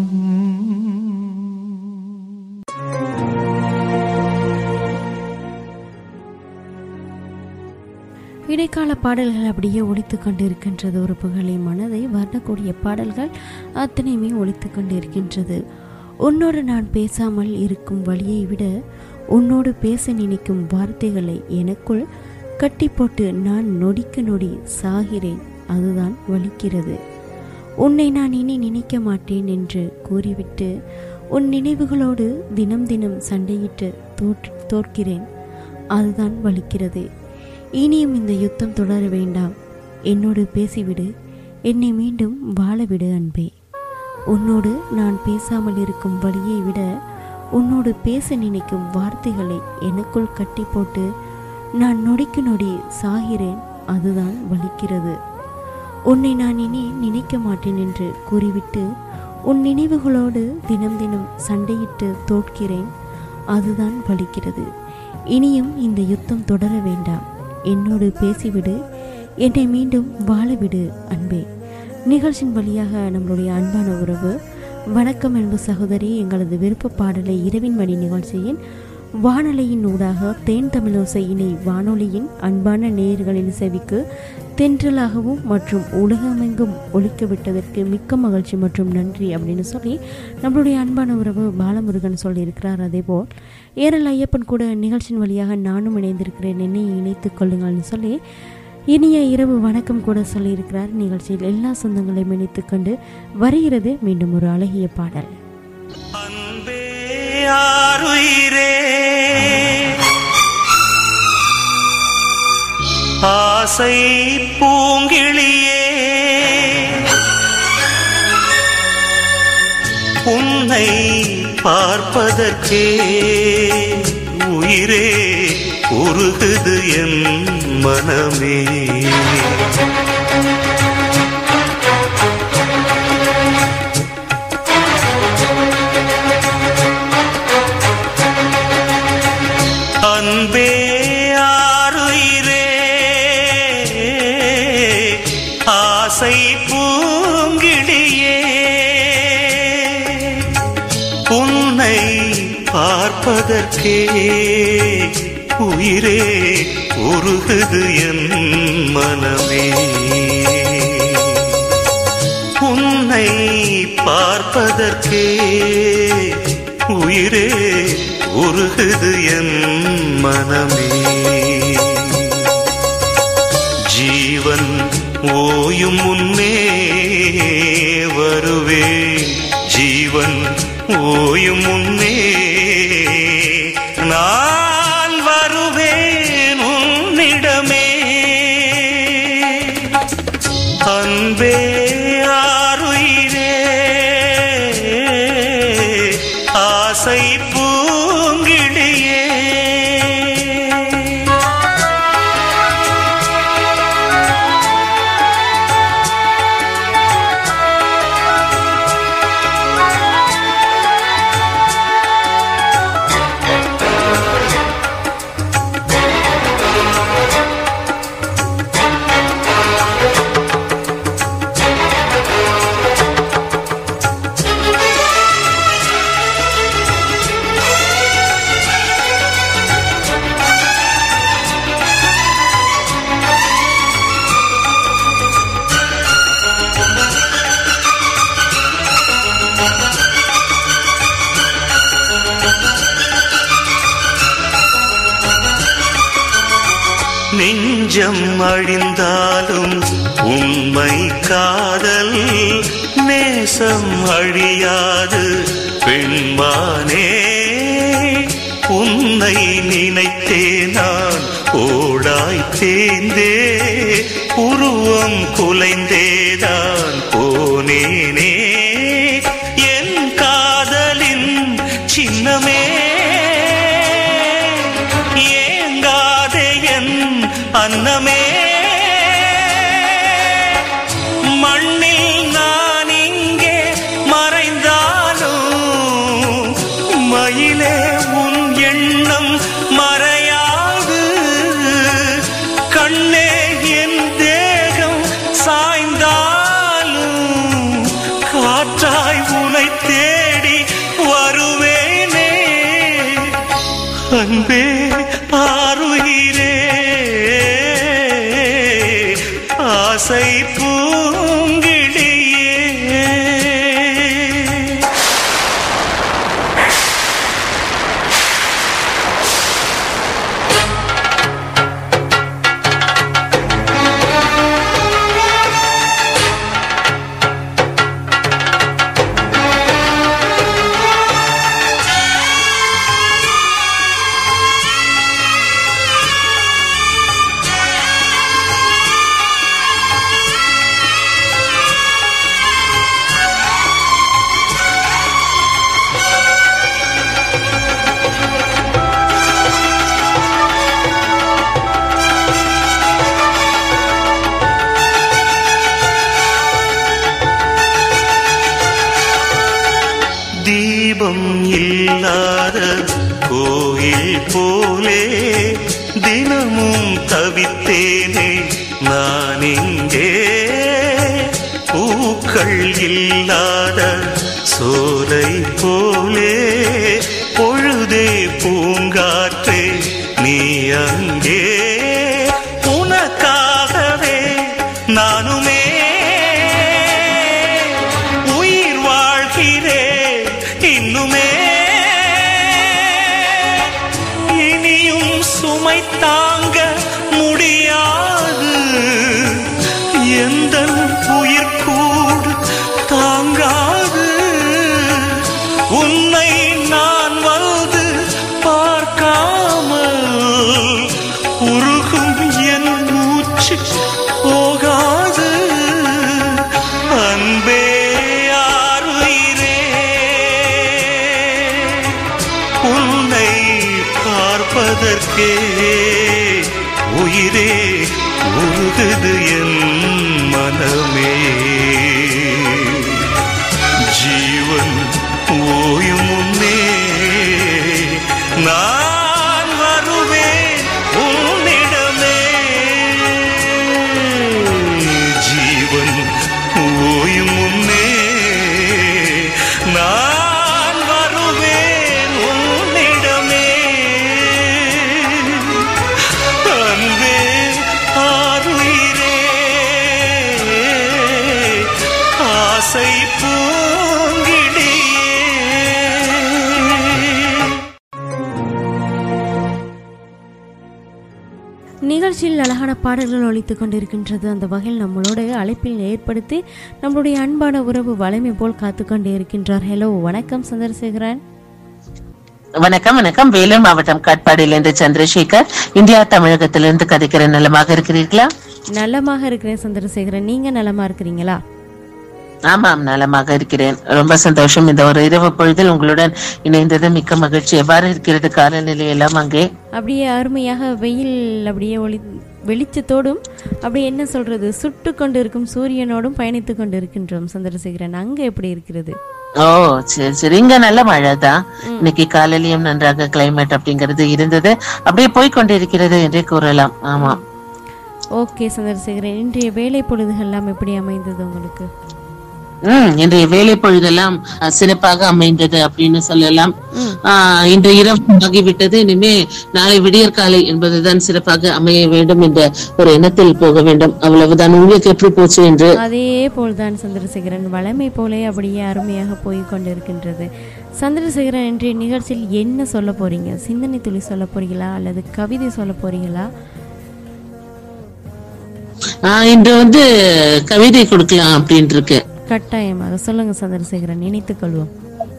இடைக்கால பாடல்கள் அப்படியே ஒலித்து கொண்டிருக்கின்றது. உறுப்புகளை மனதை வரக்கூடிய பாடல்கள் அத்தனையுமே ஒலித்து கொண்டிருக்கின்றது. உன்னோடு நான் பேசாமல் இருக்கும் வழியை விட உன்னோடு பேச நினைக்கும் வார்த்தைகளை எனக்குள் கட்டி போட்டு நான் நொடிக்கு நொடி சாகிறேன், அதுதான் வலிக்கிறது. உன்னை நான் இனி நினைக்க மாட்டேன் என்று கூறிவிட்டு உன் நினைவுகளோடு தினம் தினம் சண்டையிட்டு தோற்கிறேன், அதுதான் வலிக்கிறது. இனியும் இந்த யுத்தம் தொடர வேண்டாம், என்னோடு பேசிவிடு, என்னை மீண்டும் வாழவிடு அன்பே. உன்னோடு நான் பேசாமல் இருக்கும் வழியை விட உன்னோடு பேச நினைக்கும் வார்த்தைகளை எனக்குள் கட்டி போட்டு நான் நொடிக்கு நொடி சாகிறேன், அதுதான் வலிக்கிறது. உன்னை நான் இனி நினைக்க மாட்டேன் என்று கூறிவிட்டு உன் நினைவுகளோடு தினம் தினம் சண்டையிட்டு தோற்கிறேன், அதுதான் வலிக்கிறது. இனியும் இந்த யுத்தம் தொடர வேண்டாம், என்னோடு பேசிவிடு, என்னை மீண்டும் வாழவிடு அன்பே. நிகழ்ச்சியின் வழியாக நம்மளுடைய அன்பான உறவு வணக்கம் அன்பு சகோதரி, எங்களது விருப்ப பாடலை இரவின் மணி நிகழ்ச்சியின் வானொலியின் ஊடாக தேன் தமிழோசை இணை வானொலியின் அன்பான நேயர்களின் செவிக்கு தென்றலாகவும் மற்றும் உலகமெங்கும் ஒலிக்க விட்டதற்கு மிக்க மகிழ்ச்சி மற்றும் நன்றி அப்படின்னு சொல்லி நம்மளுடைய அன்பான உறவு பாலமுருகன் சொல்லியிருக்கிறார். அதேபோல் ஏரல் ஐயப்பன் கூட நிகழ்ச்சியின் வழியாக நானும் இணைந்திருக்கிறேன், என்னை இணைத்துக் கொள்ளுங்கள்னு சொல்லி இனிய இரவு வணக்கம் கூட சொல்லியிருக்கிறார். நிகழ்ச்சியில் எல்லா சொந்தங்களையும் இணைத்துக் கொண்டு வருகிறது மீண்டும் ஒரு அழகிய பாடல். அன்பே ஆருயிரே, ஆசை பூங்கிளியே, உன்னை பார்ப்பதற்கே உயிரே உருகுது என் மனமே. அன்பே ஆருயிரே, ஆசை பூங்கிளியே, உன்னை பார்ப்பதற்கே உயிரே உருகுது என் மனமே. உன்னை பார்ப்பதற்கே உயிரே உருகுது என் மனமே. ஜீவன் ஓயும் முன்னே வருவேன், ஜீவன் ஓயும் முன்னே நான் வருவேன் உன்னிடமே. அன்பே ஆருயிரே, ஆசை பூங்கிளியே. நெஞ்சம் அழிந்தாலும் உண்மை காதல் நேசம் அழியாது பெண்மானே. உன்னை நினைத்தே நான் ஓடாய் தேய்ந்தே உருவம் குலைந்தேதான் போனேனே. என் காதலின் சின்னமே, அன்னமே. மண்ணில் நான் இங்கே மறைந்தாலும் மயிலே உன் எண்ணம் மறையாது. கண்ணே என் தேகம் சாய்ந்தாலும் காற்றாய் உனை தேடி வருவேனே. அன்பே ஆருயிரே, ஆசை பூங்கிளியே. தீபம் இல்லாத கோயில் போலே தினமும் தவித்தேனே நான் இங்கே. பூக்கள் இல்லாத சோலை போலே பொழுதே பூங்காற்றே நீ அங்கே. உனக்காகவே நானுமே உயிர் வாழ்கிறேன் இன்னுமே. இனியும் சுமை தாங்க முடியாது எந்த உயிர் கூட தாங்காது. உன்னை நான் வந்து பார்க்காமல் உருகும் என் மூச்சு போகாது. அன்பே ஆருயிரே உன்னை பார்ப்பதற்கே உயிரே உருகுது என் மனமே. ஜீவன் ஓயும் முன்னே நான் வருவேன் உன்னிடமே. ஜீவன் ஓயும் முன்னே நான் வருவேன் உன்னிடமே. அன்பே ஆருயிரே ஆசை பூங்கிடியே. நிகழ்ச்சியில் அழகான பாடல்கள் ஒலித்துக் கொண்டிருக்கின்றது. அந்த வகையில் நம்மளோட அழைப்பில் ஏற்படுத்தி நம்மளுடைய அன்பான உறவு வளமை போல் காத்து கொண்டே இருக்கின்றார். ஹலோ, வணக்கம் சந்திரசேகரன். வணக்கம். வணக்கம். வேலூர் மாவட்டம் காட்பாடியிலிருந்து சந்திரசேகர். இந்தியா தமிழகத்திலிருந்து கதைக்கிறேன். நலமாக இருக்கிறீர்களா? நலமாக இருக்கிறேன் சந்திரசேகரன், நீங்க நலமா இருக்கிறீங்களா? ஆமாம், நலமாக இருக்கிறேன். ரொம்ப சந்தோஷம். இந்த ஒரு இரவு பொழுதில் உங்களுடன் இணைந்தது மிக்க மகிழ்ச்சி. எவ்வாறு இருக்கிறது காலநிலை எல்லாம் அங்கே? அப்படியே அருமையாக வெயில் அப்படியே வெளிச்சத்தோடும் அப்படியே என்ன சொல்றது சுட்டு கொண்டு இருக்கும் சூரியனோடும் பயணித்து கொண்டு இருக்கின்றோம் சந்திரசேகரன். அங்க எப்படி இருக்கிறது? ஓ, சரி சரி. இங்க நல்ல மழை தான். இன்னைக்கு காலையிலயும் நன்றாக கிளைமேட் அப்படிங்கிறது இருந்தது. அப்படியே போய்கொண்டிருக்கிறது என்றே கூறலாம். ஆமா. ஓகே சந்திரசேகரன், இன்றைய வேலை பொழுதுகள் எல்லாம் எப்படி அமைந்தது உங்களுக்கு? இன்றைய வேலை பொழுதெல்லாம் சிறப்பாக அமைந்தது அப்படின்னு சொல்லலாம். இன்று இரவு ஆகிவிட்டது. இனிமே நாளை விடியற்காலை என்பதுதான் சிறப்பாக அமைய வேண்டும் என்ற ஒரு எண்ணத்தில் போக வேண்டும். அவ்வளவுதான். உங்களுக்கு எப்படி போச்சு என்று? அதே போல்தான் சந்திரசேகரன், வளமை போலே அப்படியே அருமையாக போய் கொண்டிருக்கின்றது. சந்திரசேகரன், இன்றைய நிகழ்ச்சியில் என்ன சொல்ல போறீங்க? சிந்தனை துளி சொல்ல போறீங்களா அல்லது கவிதை சொல்ல போறீங்களா? இன்று கவிதை கொடுக்கலாம் அப்படின்னு இருக்கு. கட்டாயமாக சொல்லுங்க சந்திரசேகரன், நினைத்துக் கொள்வோம்.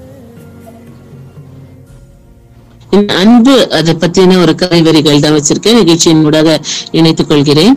அன்பு அதை பத்தின ஒரு கவி வரிகள் தான் வச்சிருக்கேன். நிகழ்ச்சியின் ஊடாக இணைத்துக் கொள்கிறேன்.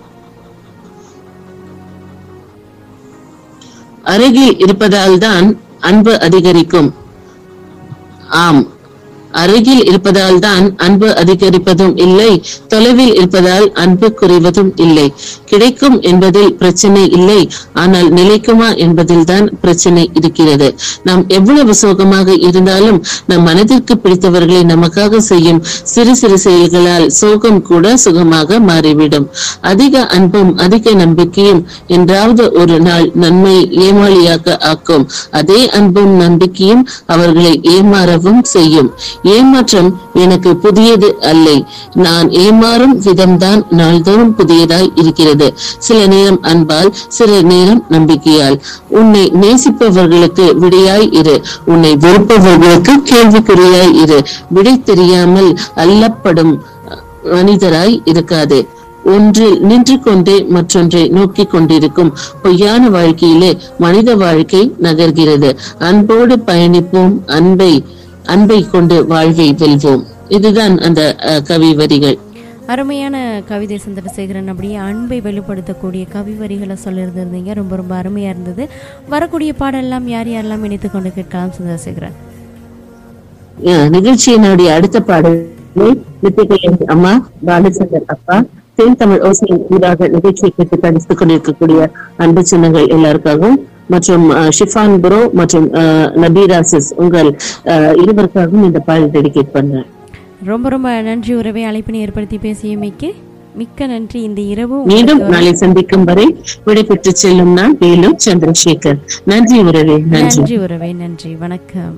அருகில் இருப்பதால் தான் அன்பு அதிகரிக்கும். ஆம், அருகில் இருப்பதால் தான் அன்பு அதிகரிப்பதும் இல்லை, தொலைவில் இருப்பதால் அன்பு குறைவதும் இல்லை. கிடைக்கும் என்பதில் பிரச்சனை இல்லை, ஆனால் நிலைக்குமா என்பதில் தான் பிரச்சனை இருக்கிறது. நாம் எவ்வளவு சோகமாக இருந்தாலும் நம் மனதிற்கு பிடித்தவர்களை நமக்காக செய்யும் சிறு சிறு செயல்களால் சோகம் கூட சுகமாக மாறிவிடும். அதிக அன்பும் அதிக நம்பிக்கையும் என்றாவது ஒரு நாள் நன்மை ஏமாளியாக ஆக்கும். அதே அன்பும் நம்பிக்கையும் அவர்களை ஏமாறவும் செய்யும். ஏமாற்றம் எனக்கு புதியது அல்ல, நான் ஏமாறும் விதம்தான் நாள்தோறும் புதியதாய் இருக்கிறது. சில நேரம் அன்பால், சில நேரம் நம்பிக்கையால். உன்னை நேசிப்பவர்களுக்கு விடையாய் இரு, உன்னை வெறுப்பவர்களுக்கு கேள்விக்குறியாய் இரு. விடை தெரியாமல் அல்லப்படும் மனிதராய் இருக்காது. ஒன்றில் நின்று கொண்டே மற்றொன்றை நோக்கி கொண்டிருக்கும் பொய்யான வாழ்க்கையிலே மனித வாழ்க்கை நகர்கிறது. அன்போடு பயணிப்போம், அன்பை கொண்டு வாழ்வை வெல்வோம். இதுதான் அந்த கவி வரிகள். அருமையான கவிதை சந்திரசேகரன். அப்படியே அன்பை வெளிப்படுத்தக்கூடிய கவி வரிகளை சொல்லியிருந்திருந்தீங்க. ரொம்ப ரொம்ப அருமையா இருந்தது. வரக்கூடிய பாடெல்லாம் யார் யாரெல்லாம் இணைத்து கொண்டு கேட்கலாம் சந்திரசேகரன்? நிகழ்ச்சியினுடைய அடுத்த பாடலை அம்மா பாலச்சந்தர் அப்பா தேன் தமிழ் ஓசையின் ஊடாக நிகழ்ச்சியை கேட்டு தரித்துக் கொண்டிருக்கக்கூடிய அன்பு சின்னங்கள் எல்லாருக்காகவும் மற்றும் ஷிஃபான் ப்ரோ மற்றும் நபீராசிஸ் உங்கள் இருவருக்காகவும் இந்த பாடல் டெடிகேட் பண்றேன். ரொம்ப ரொம்ப நன்றி உறவை, அழைப்பினை ஏற்படுத்தி பேசியமைக்கு மிக்க நன்றி. இந்த இரவு மீண்டும் நாளை சந்திக்கும் வரை விடைபெற்று செல்லும் நான் வேலு சந்திரசேகர். நன்றி உறவே. நன்றி உறவே. நன்றி. வணக்கம்.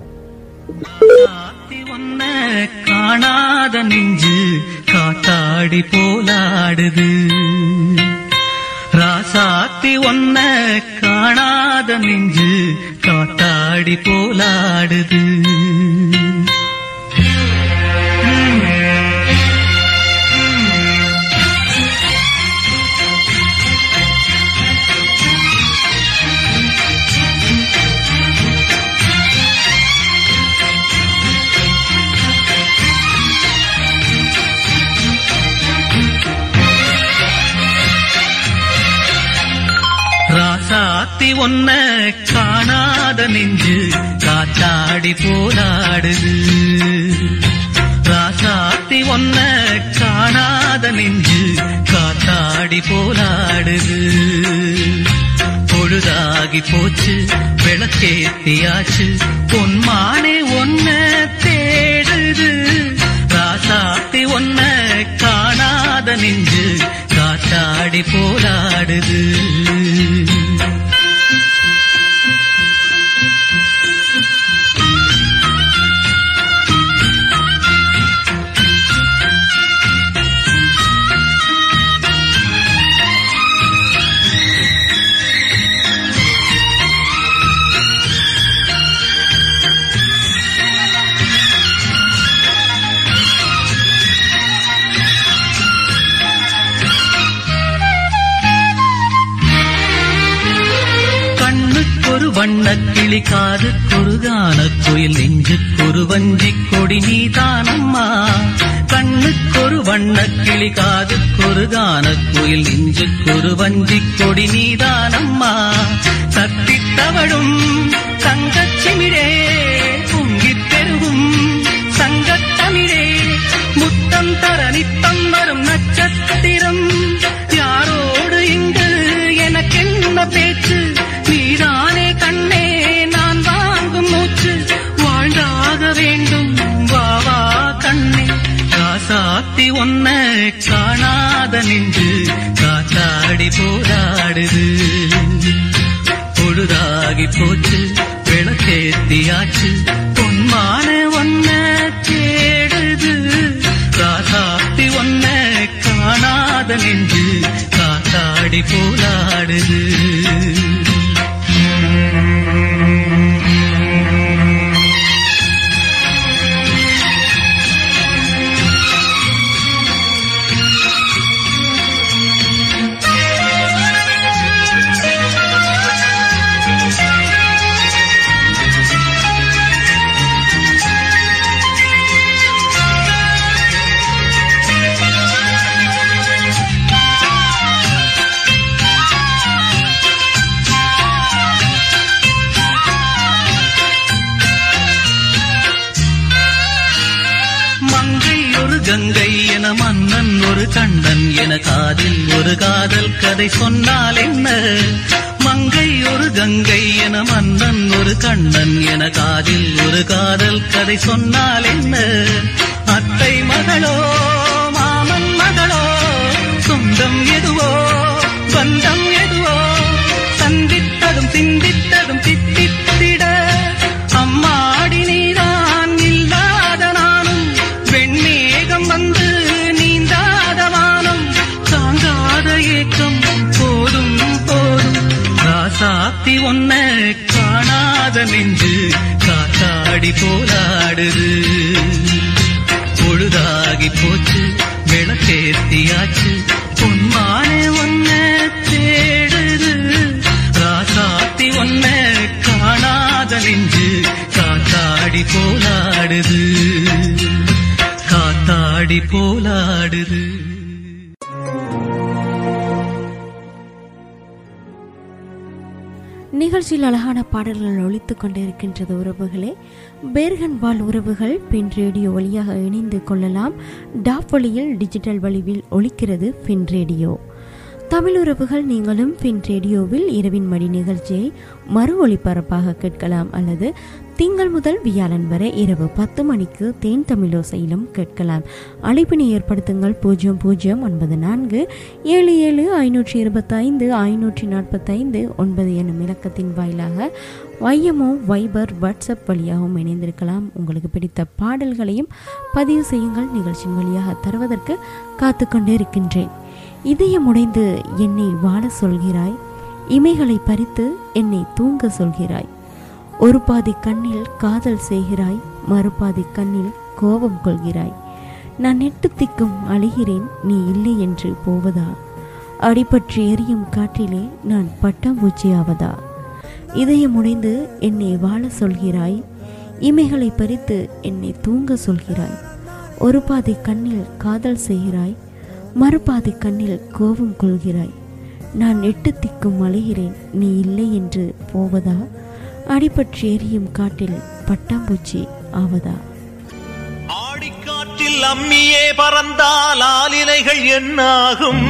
காணாத நெஞ்சு காத்தாடி போலாடுது, ராசாத்தி ஒன்ன காணாத நெஞ்சு காத்தாடி போலாடுது. ராசாத்தி ஒன்ன காணாத நெஞ்சு காத்தாடி போலாடுது, ராசாத்தி ஒன்ன காணாத நெஞ்சு காத்தாடி போலாடுது. பொழுதாகி போச்சு விளக்கேத்தியாச்சு பொன்மானே ஒன்ன தேடுது, ராசாத்தி ஒன்ன காணாத நெஞ்சு காத்தாடி போலாடுது. வண்ணக்கிளி காதுக்கொரு கானக்குயில் நெஞ்சுக்கொரு வஞ்சிக் கொடி நீதானம்மா, கண்ணுக்கொரு வண்ணக்கிளி காதுக்கொரு கானக்குயில் நெஞ்சுக்கொரு வஞ்சிக் கொடி நீதானம்மா. சத்தித் தவழும் தங்கச்சிமிழே பொங்கிப் பெருகும் சங்கத்தமிழே, முத்தம் தர நித்தம் வரும் நட்சத்திரம், யாரோடு இங்கு எனக்கென்ன பேச்சு, நீதானே கண்ணே நான் வாங்கும் மூச்சு, வாழ்ந்தாக வேண்டும் வா வா கண்ணே. ராசாத்தி ஒன்ன காணாத நின்று காத்தாடி போராடுது, பொழுதாகி போச்சு விளக்கேத்தியாச்சு பொன்மான ஒன்ன தேடுது, ராசாத்தி ஒன்ன காணாத நின்று காத்தாடி போராடுது. கங்கை என மன்னன் ஒரு கண்ணன் என காதில் ஒரு காதல் கதை சொன்னால் என்ன, மங்கை ஒரு கங்கை என மன்னன் ஒரு கண்ணன் என காதில் ஒரு காதல் கதை சொன்னால் என்ன, அத்தை மகளோ மாமன் மகளோ சொந்தம் எதுவோ பந்தம் எதுவோ, சந்தித்ததும் சிந்தித்ததும் தித்தித்திட அம்மாடி நீதான் இல்லாத நானும், வெண்மேகம் வந்து நீந்தாத வானம், தாங்காத ஏக்கம் போதும் போதும், ராசாத்தி ஒன்ன காணாத நெஞ்சு காத்தாடி போராடுது, பொழுதாகி போச்சு விளக்கேத்தியாச்சு பொன்மானே ஒன்ன தேடுது, ராசாத்தி ஒன்ன காணாத நெஞ்சு காத்தாடி போலாடுது, காத்தாடி போலாடுது. நிகழ்ச்சியில் அழகான பாடல்கள் ஒலித்துக் கொண்டிருக்கின்றது உறவுகளே. பேர்கன் வாழ் உறவுகள் பின் ரேடியோ வழியாக இணைந்து கொள்ளலாம். டாப் வழியில் டிஜிட்டல் வழிவில் ஒலிக்கிறது பின் ரேடியோ. தமிழுறவுகள் நீங்களும் பின் ரேடியோவில் இரவின் மடி நிகழ்ச்சியை மறு ஒளிபரப்பாக கேட்கலாம் அல்லது திங்கள் முதல் வியாழன் வரை இரவு 10 மணிக்கு தேன் தமிழோசையிலும் கேட்கலாம். அழைப்பினை ஏற்படுத்துங்கள் 009777 எனும் இலக்கத்தின் வாயிலாக YMO வைபர் வாட்ஸ்அப் வழியாகவும் இணைந்திருக்கலாம். உங்களுக்கு பிடித்த பாடல்களையும் பதிவு செய்யுங்கள். நிகழ்ச்சியின் வழியாக தருவதற்கு காத்து கொண்டே இருக்கின்றேன். இதயம் உடைந்து என்னை வாழ சொல்கிறாய், இமைகளை பறித்து என்னை தூங்க சொல்கிறாய், ஒரு பாதி கண்ணில் காதல் செய்கிறாய், மறுபாதி கண்ணில் கோபம் கொள்கிறாய், நான் எட்டு திக்கும் அழுகிறேன் நீ இல்லை என்று போவதா, அடிபற்றி எரியும் காற்றிலே நான் பட்டாம்பூச்சி ஆவதா. இதயம் உடைந்து என்னை வாழ சொல்கிறாய், இமைகளை பறித்து என்னை தூங்க சொல்கிறாய், ஒரு பாதி கண்ணில் காதல் செய்கிறாய், மறுபாதி கண்ணில் கோபம் கொள்கிறாய், நான் எட்டு திக்கும் அழுகிறேன் நீ இல்லை என்று போவதா, அடிபற்றி எரியும் காட்டில் பட்டாம்பூச்சி ஆவதா. ஆடிக்காற்றில் அம்மியே பறந்தால் ஆலிலைகள் என்னாகும்,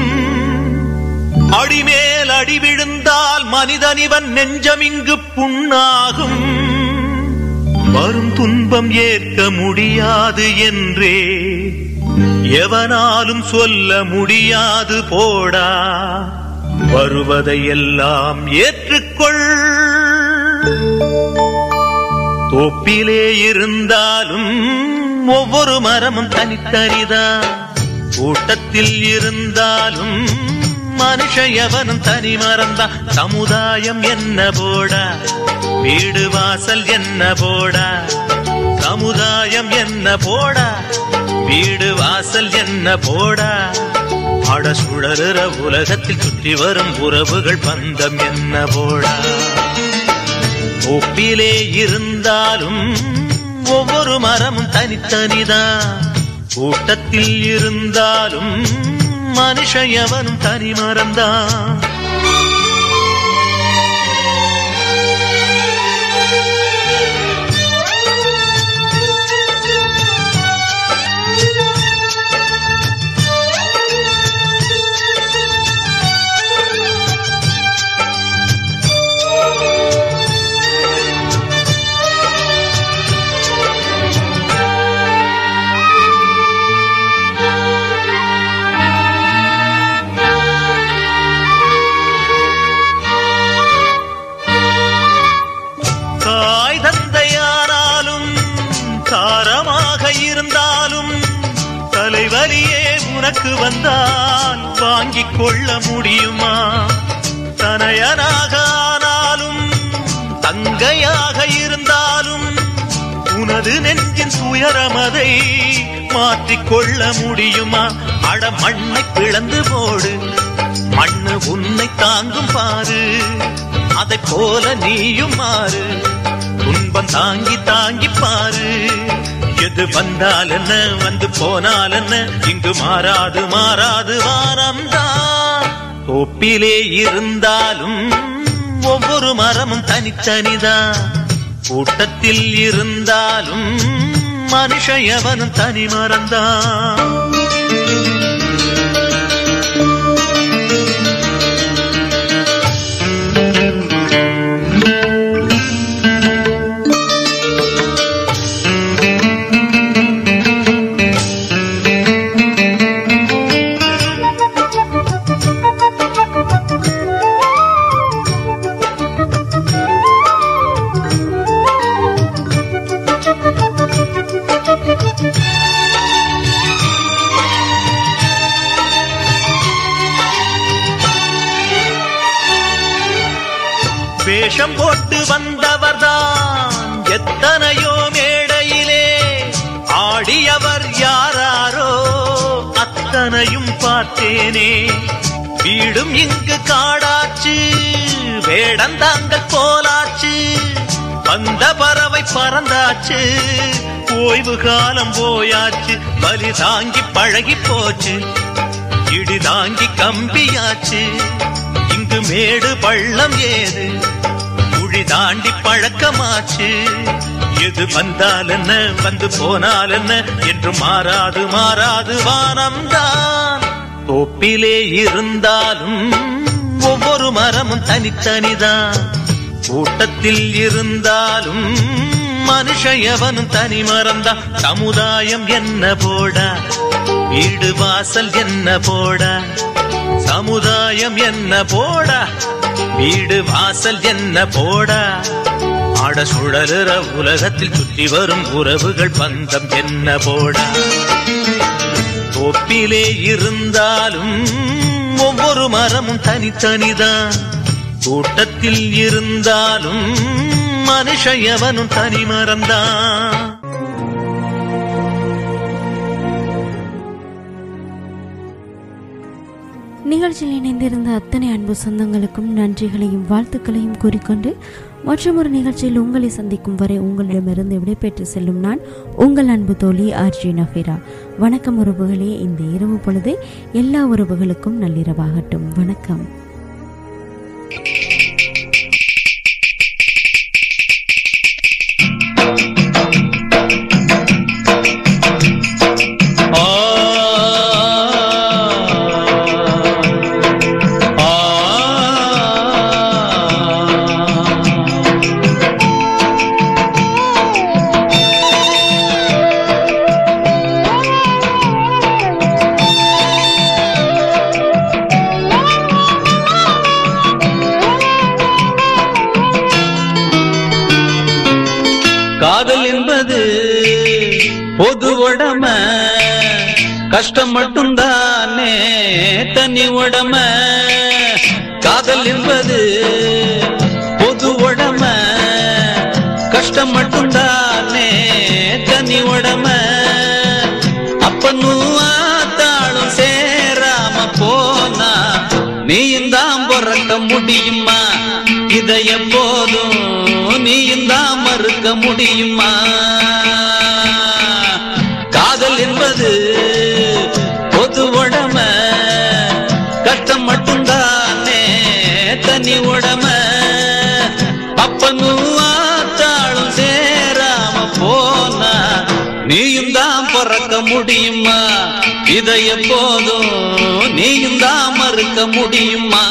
அடிமேல் அடி விழுந்தால் மனிதனிவன் நெஞ்சமிங்கு புண்ணாகும், வரும் துன்பம் ஏற்க முடியாது என்றே எவனாலும் சொல்ல முடியாது போடா, வருவதையெல்லாம் ஏற்றுக்கொள். தோப்பிலே இருந்தாலும் ஒவ்வொரு மரமும் தனித்தனிதான், கூட்டத்தில் இருந்தாலும் மனுஷ எவனும் தனி மரம்தான். சமுதாயம் என்ன போடா, வீடு வாசல் என்ன போடா, சமுதாயம் என்ன போடா, வீடு வாசல் என்ன போடா. அட சுழலுற உலகத்தில் சுற்றி வரும் உறவுகள் பந்தம் என்ன போடா. ஒப்பிலே இருந்தாலும் ஒவ்வொரு மரமும் தனித்தனிதான், கூட்டத்தில் இருந்தாலும் மனுஷ எவனும் தனி மரம்தான். உனக்கு வந்தால் வாங்கிக் கொள்ள முடியுமா, தனையனாக ஆனாலும் தங்கையாக இருந்தாலும் உனது நெஞ்சின் துயரமதை மாற்றிக்கொள்ள முடியுமா. அட மண்ணை பிளந்து போடு, மண்ணு உன்னை தாங்கும் பாரு, அதை போல நீயும் மாறு, துன்பம் தாங்கி தாங்கி பாரு. எது வந்தால் என்ன வந்து போனால் என்ன, இங்கு மாறாது மாறாது வாரம்தான். தோப்பிலே இருந்தாலும் ஒவ்வொரு மரமும் தனித்தனிதான், கூட்டத்தில் இருந்தாலும் மனுஷ எவனும் தனி மரம்தான். வேஷம் போட்டு வந்தவர்தான் எத்தனையோ மேடையிலே, ஆடியவர் யாராரோ அத்தனையும் பார்த்தேனே. வீடும் இங்கு காடாச்சு, வேடந்தாங்கள் போலாச்சு, வந்த பறவை பறந்தாச்சு, ஓய்வு காலம் போயாச்சு, பலி தாங்கி பழகி போச்சு, இடி தாங்கி கம்பியாச்சு. இங்கு மேடு பள்ளம் ஏது, குழி தாண்டி பழக்கமாச்சு. எது வந்தால் என்ன வந்து போனால் என்ன என்று மாறாது மாறாது வானம்தான். தோப்பிலே இருந்தாலும் ஒவ்வொரு மரமும் தனித்தனிதான், கூட்டத்தில் இருந்தாலும் மனுஷயவனும் தனி மரம்தான். சமுதாயம் என்ன போடா, வீடு வாசல் என்ன போடா, சமுதாயம் என்ன போடா, வீடு வாசல் என்ன போடா. ஆட சுழலுற உலகத்தில் சுற்றி வரும் உறவுகள் பந்தம் என்ன போடா. தோப்பிலே இருந்தாலும் ஒவ்வொரு மரமும் தனித்தனிதான், கூட்டத்தில் இருந்தாலும் மனுஷயவனும் தனி மரம்தான். நிகழ்ச்சியில் இணைந்திருந்த அத்தனை அன்பு சொந்தங்களுக்கும் நன்றிகளையும் வாழ்த்துக்களையும் கூறிக்கொண்டு மற்றொரு நிகழ்ச்சியில் உங்களை சந்திக்கும் வரை உங்களிடமிருந்து விடைபெற்று செல்லும் நான் உங்கள் அன்பு தோழி ஆர்ஜி நஃபீரா. வணக்கம் உறவுகளே. இந்த இரவு பொழுது எல்லா உறவுகளுக்கும் நள்ளிரவாகட்டும். வணக்கம். காதல் என்பது பொது உடம, கஷ்டம் மட்டும்தானே தனி உடம. காதல் என்பது பொது உடம, கஷ்டம் மட்டும்தானே தனி உடம. அப்பனும் ஆத்தாளும் சேராம போனா நீயும் தான் பிறக்க முடியுமா? இதை எப்போதும் நீயும் தான் மறுக்க முடியுமா? காதல் என்பது பொது உடம, கஷ்டம் மட்டும்தானே தனி உடம. அப்பனும் ஆத்தாளும் சேராம போனா நீயும் தான் பிறக்க முடியுமா? இதை எப்போதும் நீயும் தான் மறுக்க முடியுமா?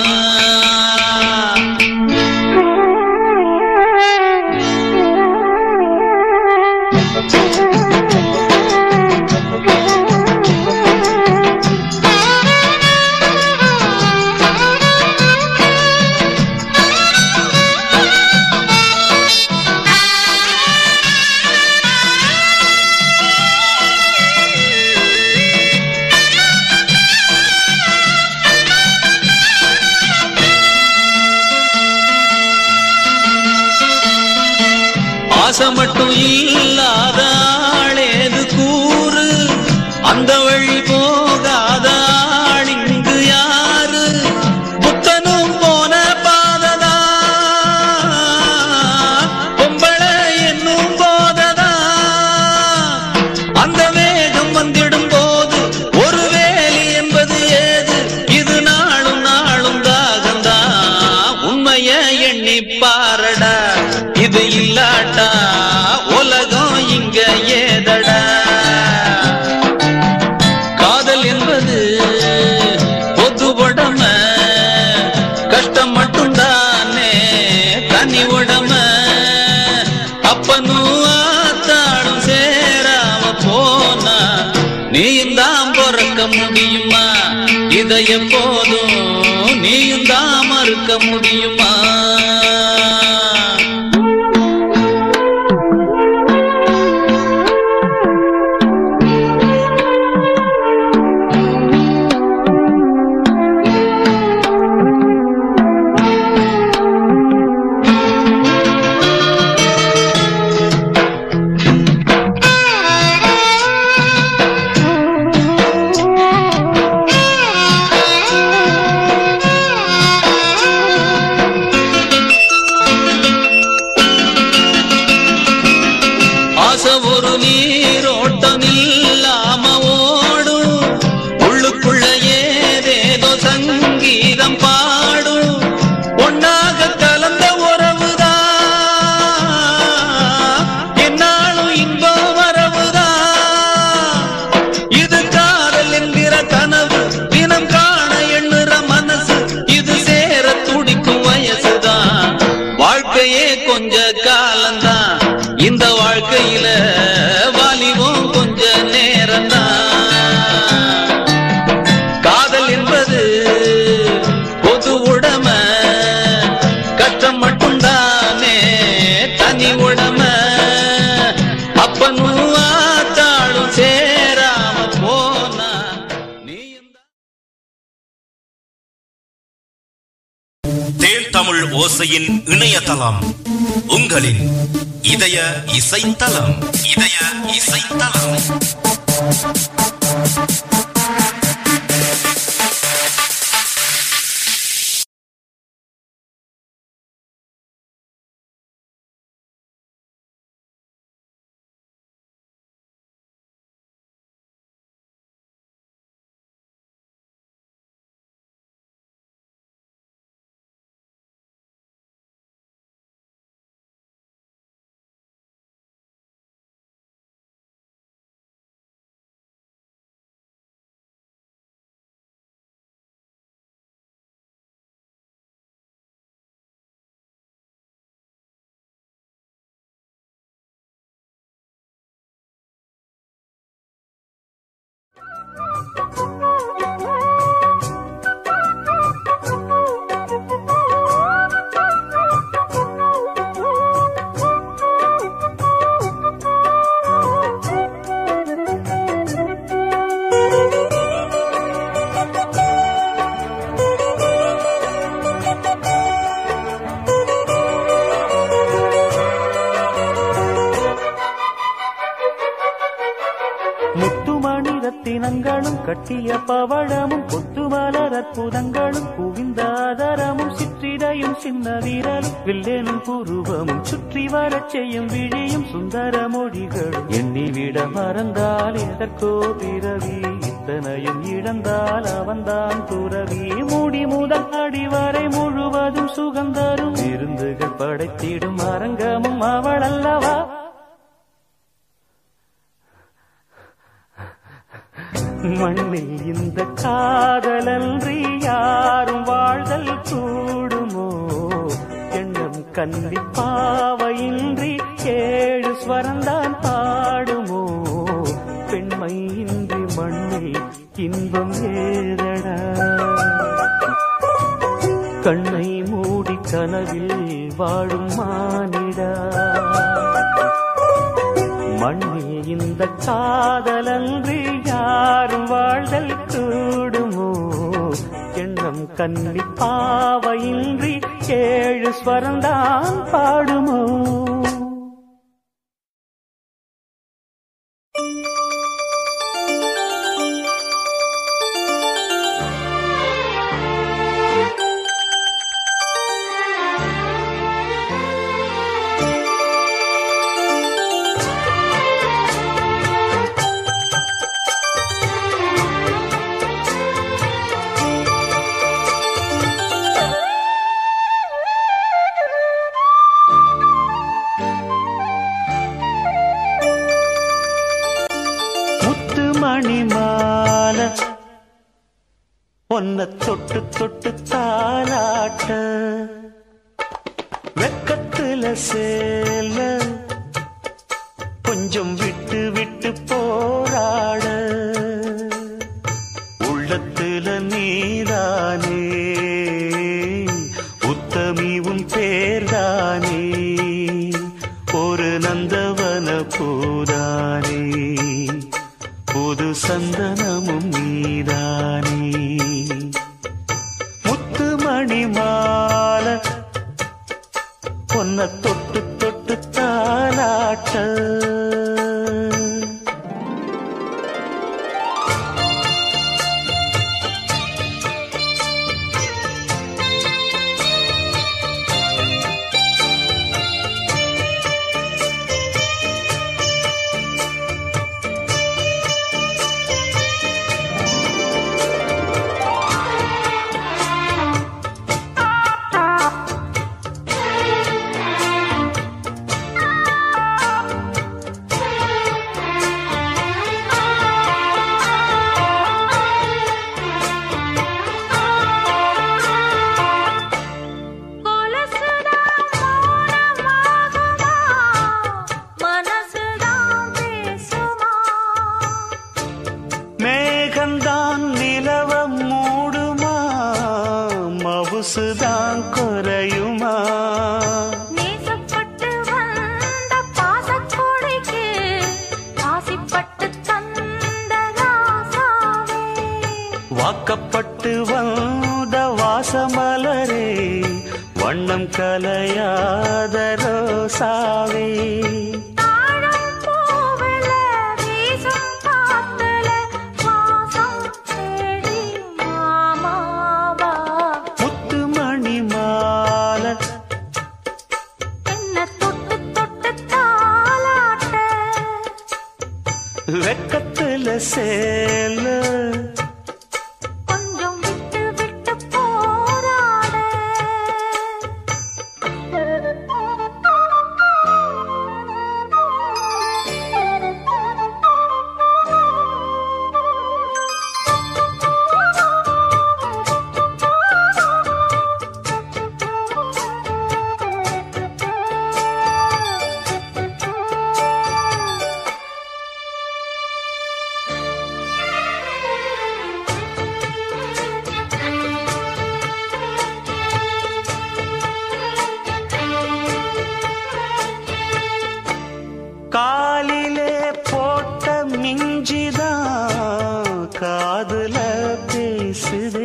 ஆசை மட்டும் இல்லாத ஆளேது கூறு, அந்த வழி போகாத ஆள் இங்கு யாரு? புத்தனும் போன பாததா, பொம்பளை என்னும் போததா. அந்த வேகம் வந்திடும் போது ஒரு வேலி என்பது ஏது? இது நாளும் நாளும் தாகந்தா, உண்மைய எண்ணி பாரடா. இது இல்லாட்டா உலகம் இங்க ஏதடா. காதல் என்பது பொது உடம, கஷ்டம் மட்டும்தானே தனி உடம. அப்பனும் ஆத்தாளும் சேராம போனா நீயும் தான் பிறக்க முடியுமா? இதை எப்போதும் நீயும் தான் மறுக்க முடியுமா? ஒரு நீரோட்டம் இல்லாம ஓடும், உள்ளுக்குள்ள ஏதேதோ சங்கீதம் பாடும். ஒன்னாக கலந்த உறவுதான் என்னாலும் இன்பம் வரவுதான். இது காதல் என்கிற கனவு தினம் தமிழ் ஓசையின் இணையதளம், உங்களின் இதய இசைத்தலம். இதய இசைத்தலம். முத்துமணிரத்தினங்களும் கட்டிய பவழமும் கொத்துமலர் அற்புதங்களும் குவிந்தாதரமும் சிற்றிடையும் சின்ன வீரலும் வில்லேனும் புருவமும் சுற்றி வரச் செய்யும் விழியும் சுந்தர மொழிகளும் எண்ணிவிட மறந்தால் எதற்கோ பிறவி, இத்தனையும் இழந்தால் அவன்தான் துறவி. மூடி முதல் அடிவரை முழுவதும் சுகந்தரும் விருந்துகள் படைத்திடும் அரங்கமும் அவள் அல்லவா. மண்ணில் இந்த காதலன்றி யாரும் வாழ்தல் கூடுமோ, எண்ணம் கன்னி பாவையின்றி 7 ஸ்வரந்தான் பாடுமோ. பெண்மை இன்றி மண்ணில் இன்பம் ஏதடா, கண்ணை மூடி கனவில் வாழும் மானிடா. மண்ணில் இந்த காதலன்றி யாரும் வாழ்தல் கூடுமோ, எண்ணம் கன்னி பாவையின்றி 7 ஸ்வரந்தான் பாடுமோ. மணிமால ஒன்ன தொட்டு தொட்டு தாலாட்ட, வெக்கத்துல சேல கொஞ்சம் விட்டு விட்டு போராட, உள்ளத்துல நீதானே உத்தமி உன் பேர்தானே, ஒரு நந்தவன பூதானே புது சந்தனமும் நீதானே. முத்துமணி மால பொன்ன தொட்டு தொட்டு தாலாட்ட, கலையாத ரோசாவே முத்துமணி மாலை வெக்கத்துல சேல காலிலே போட்ட மிஞ்சிதான் காதுல பேசுதே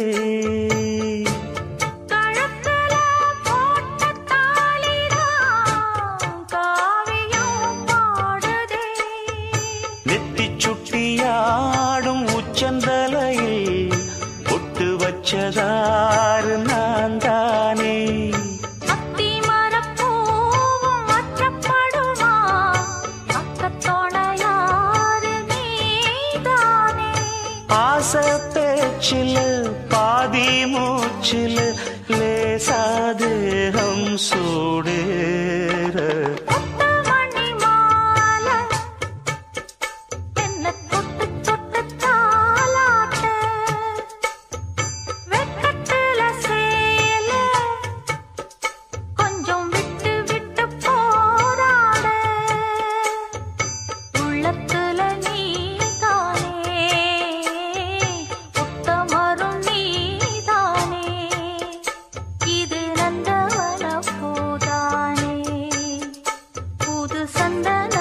நெத்தி சுட்டியாடும் உச்சந்தலையில் பொட்டு வச்சதாறு நான் தானே ஆசை பேச்சில் பாதி மூச்சில் லேசாதேகம் சூடேற சந்தன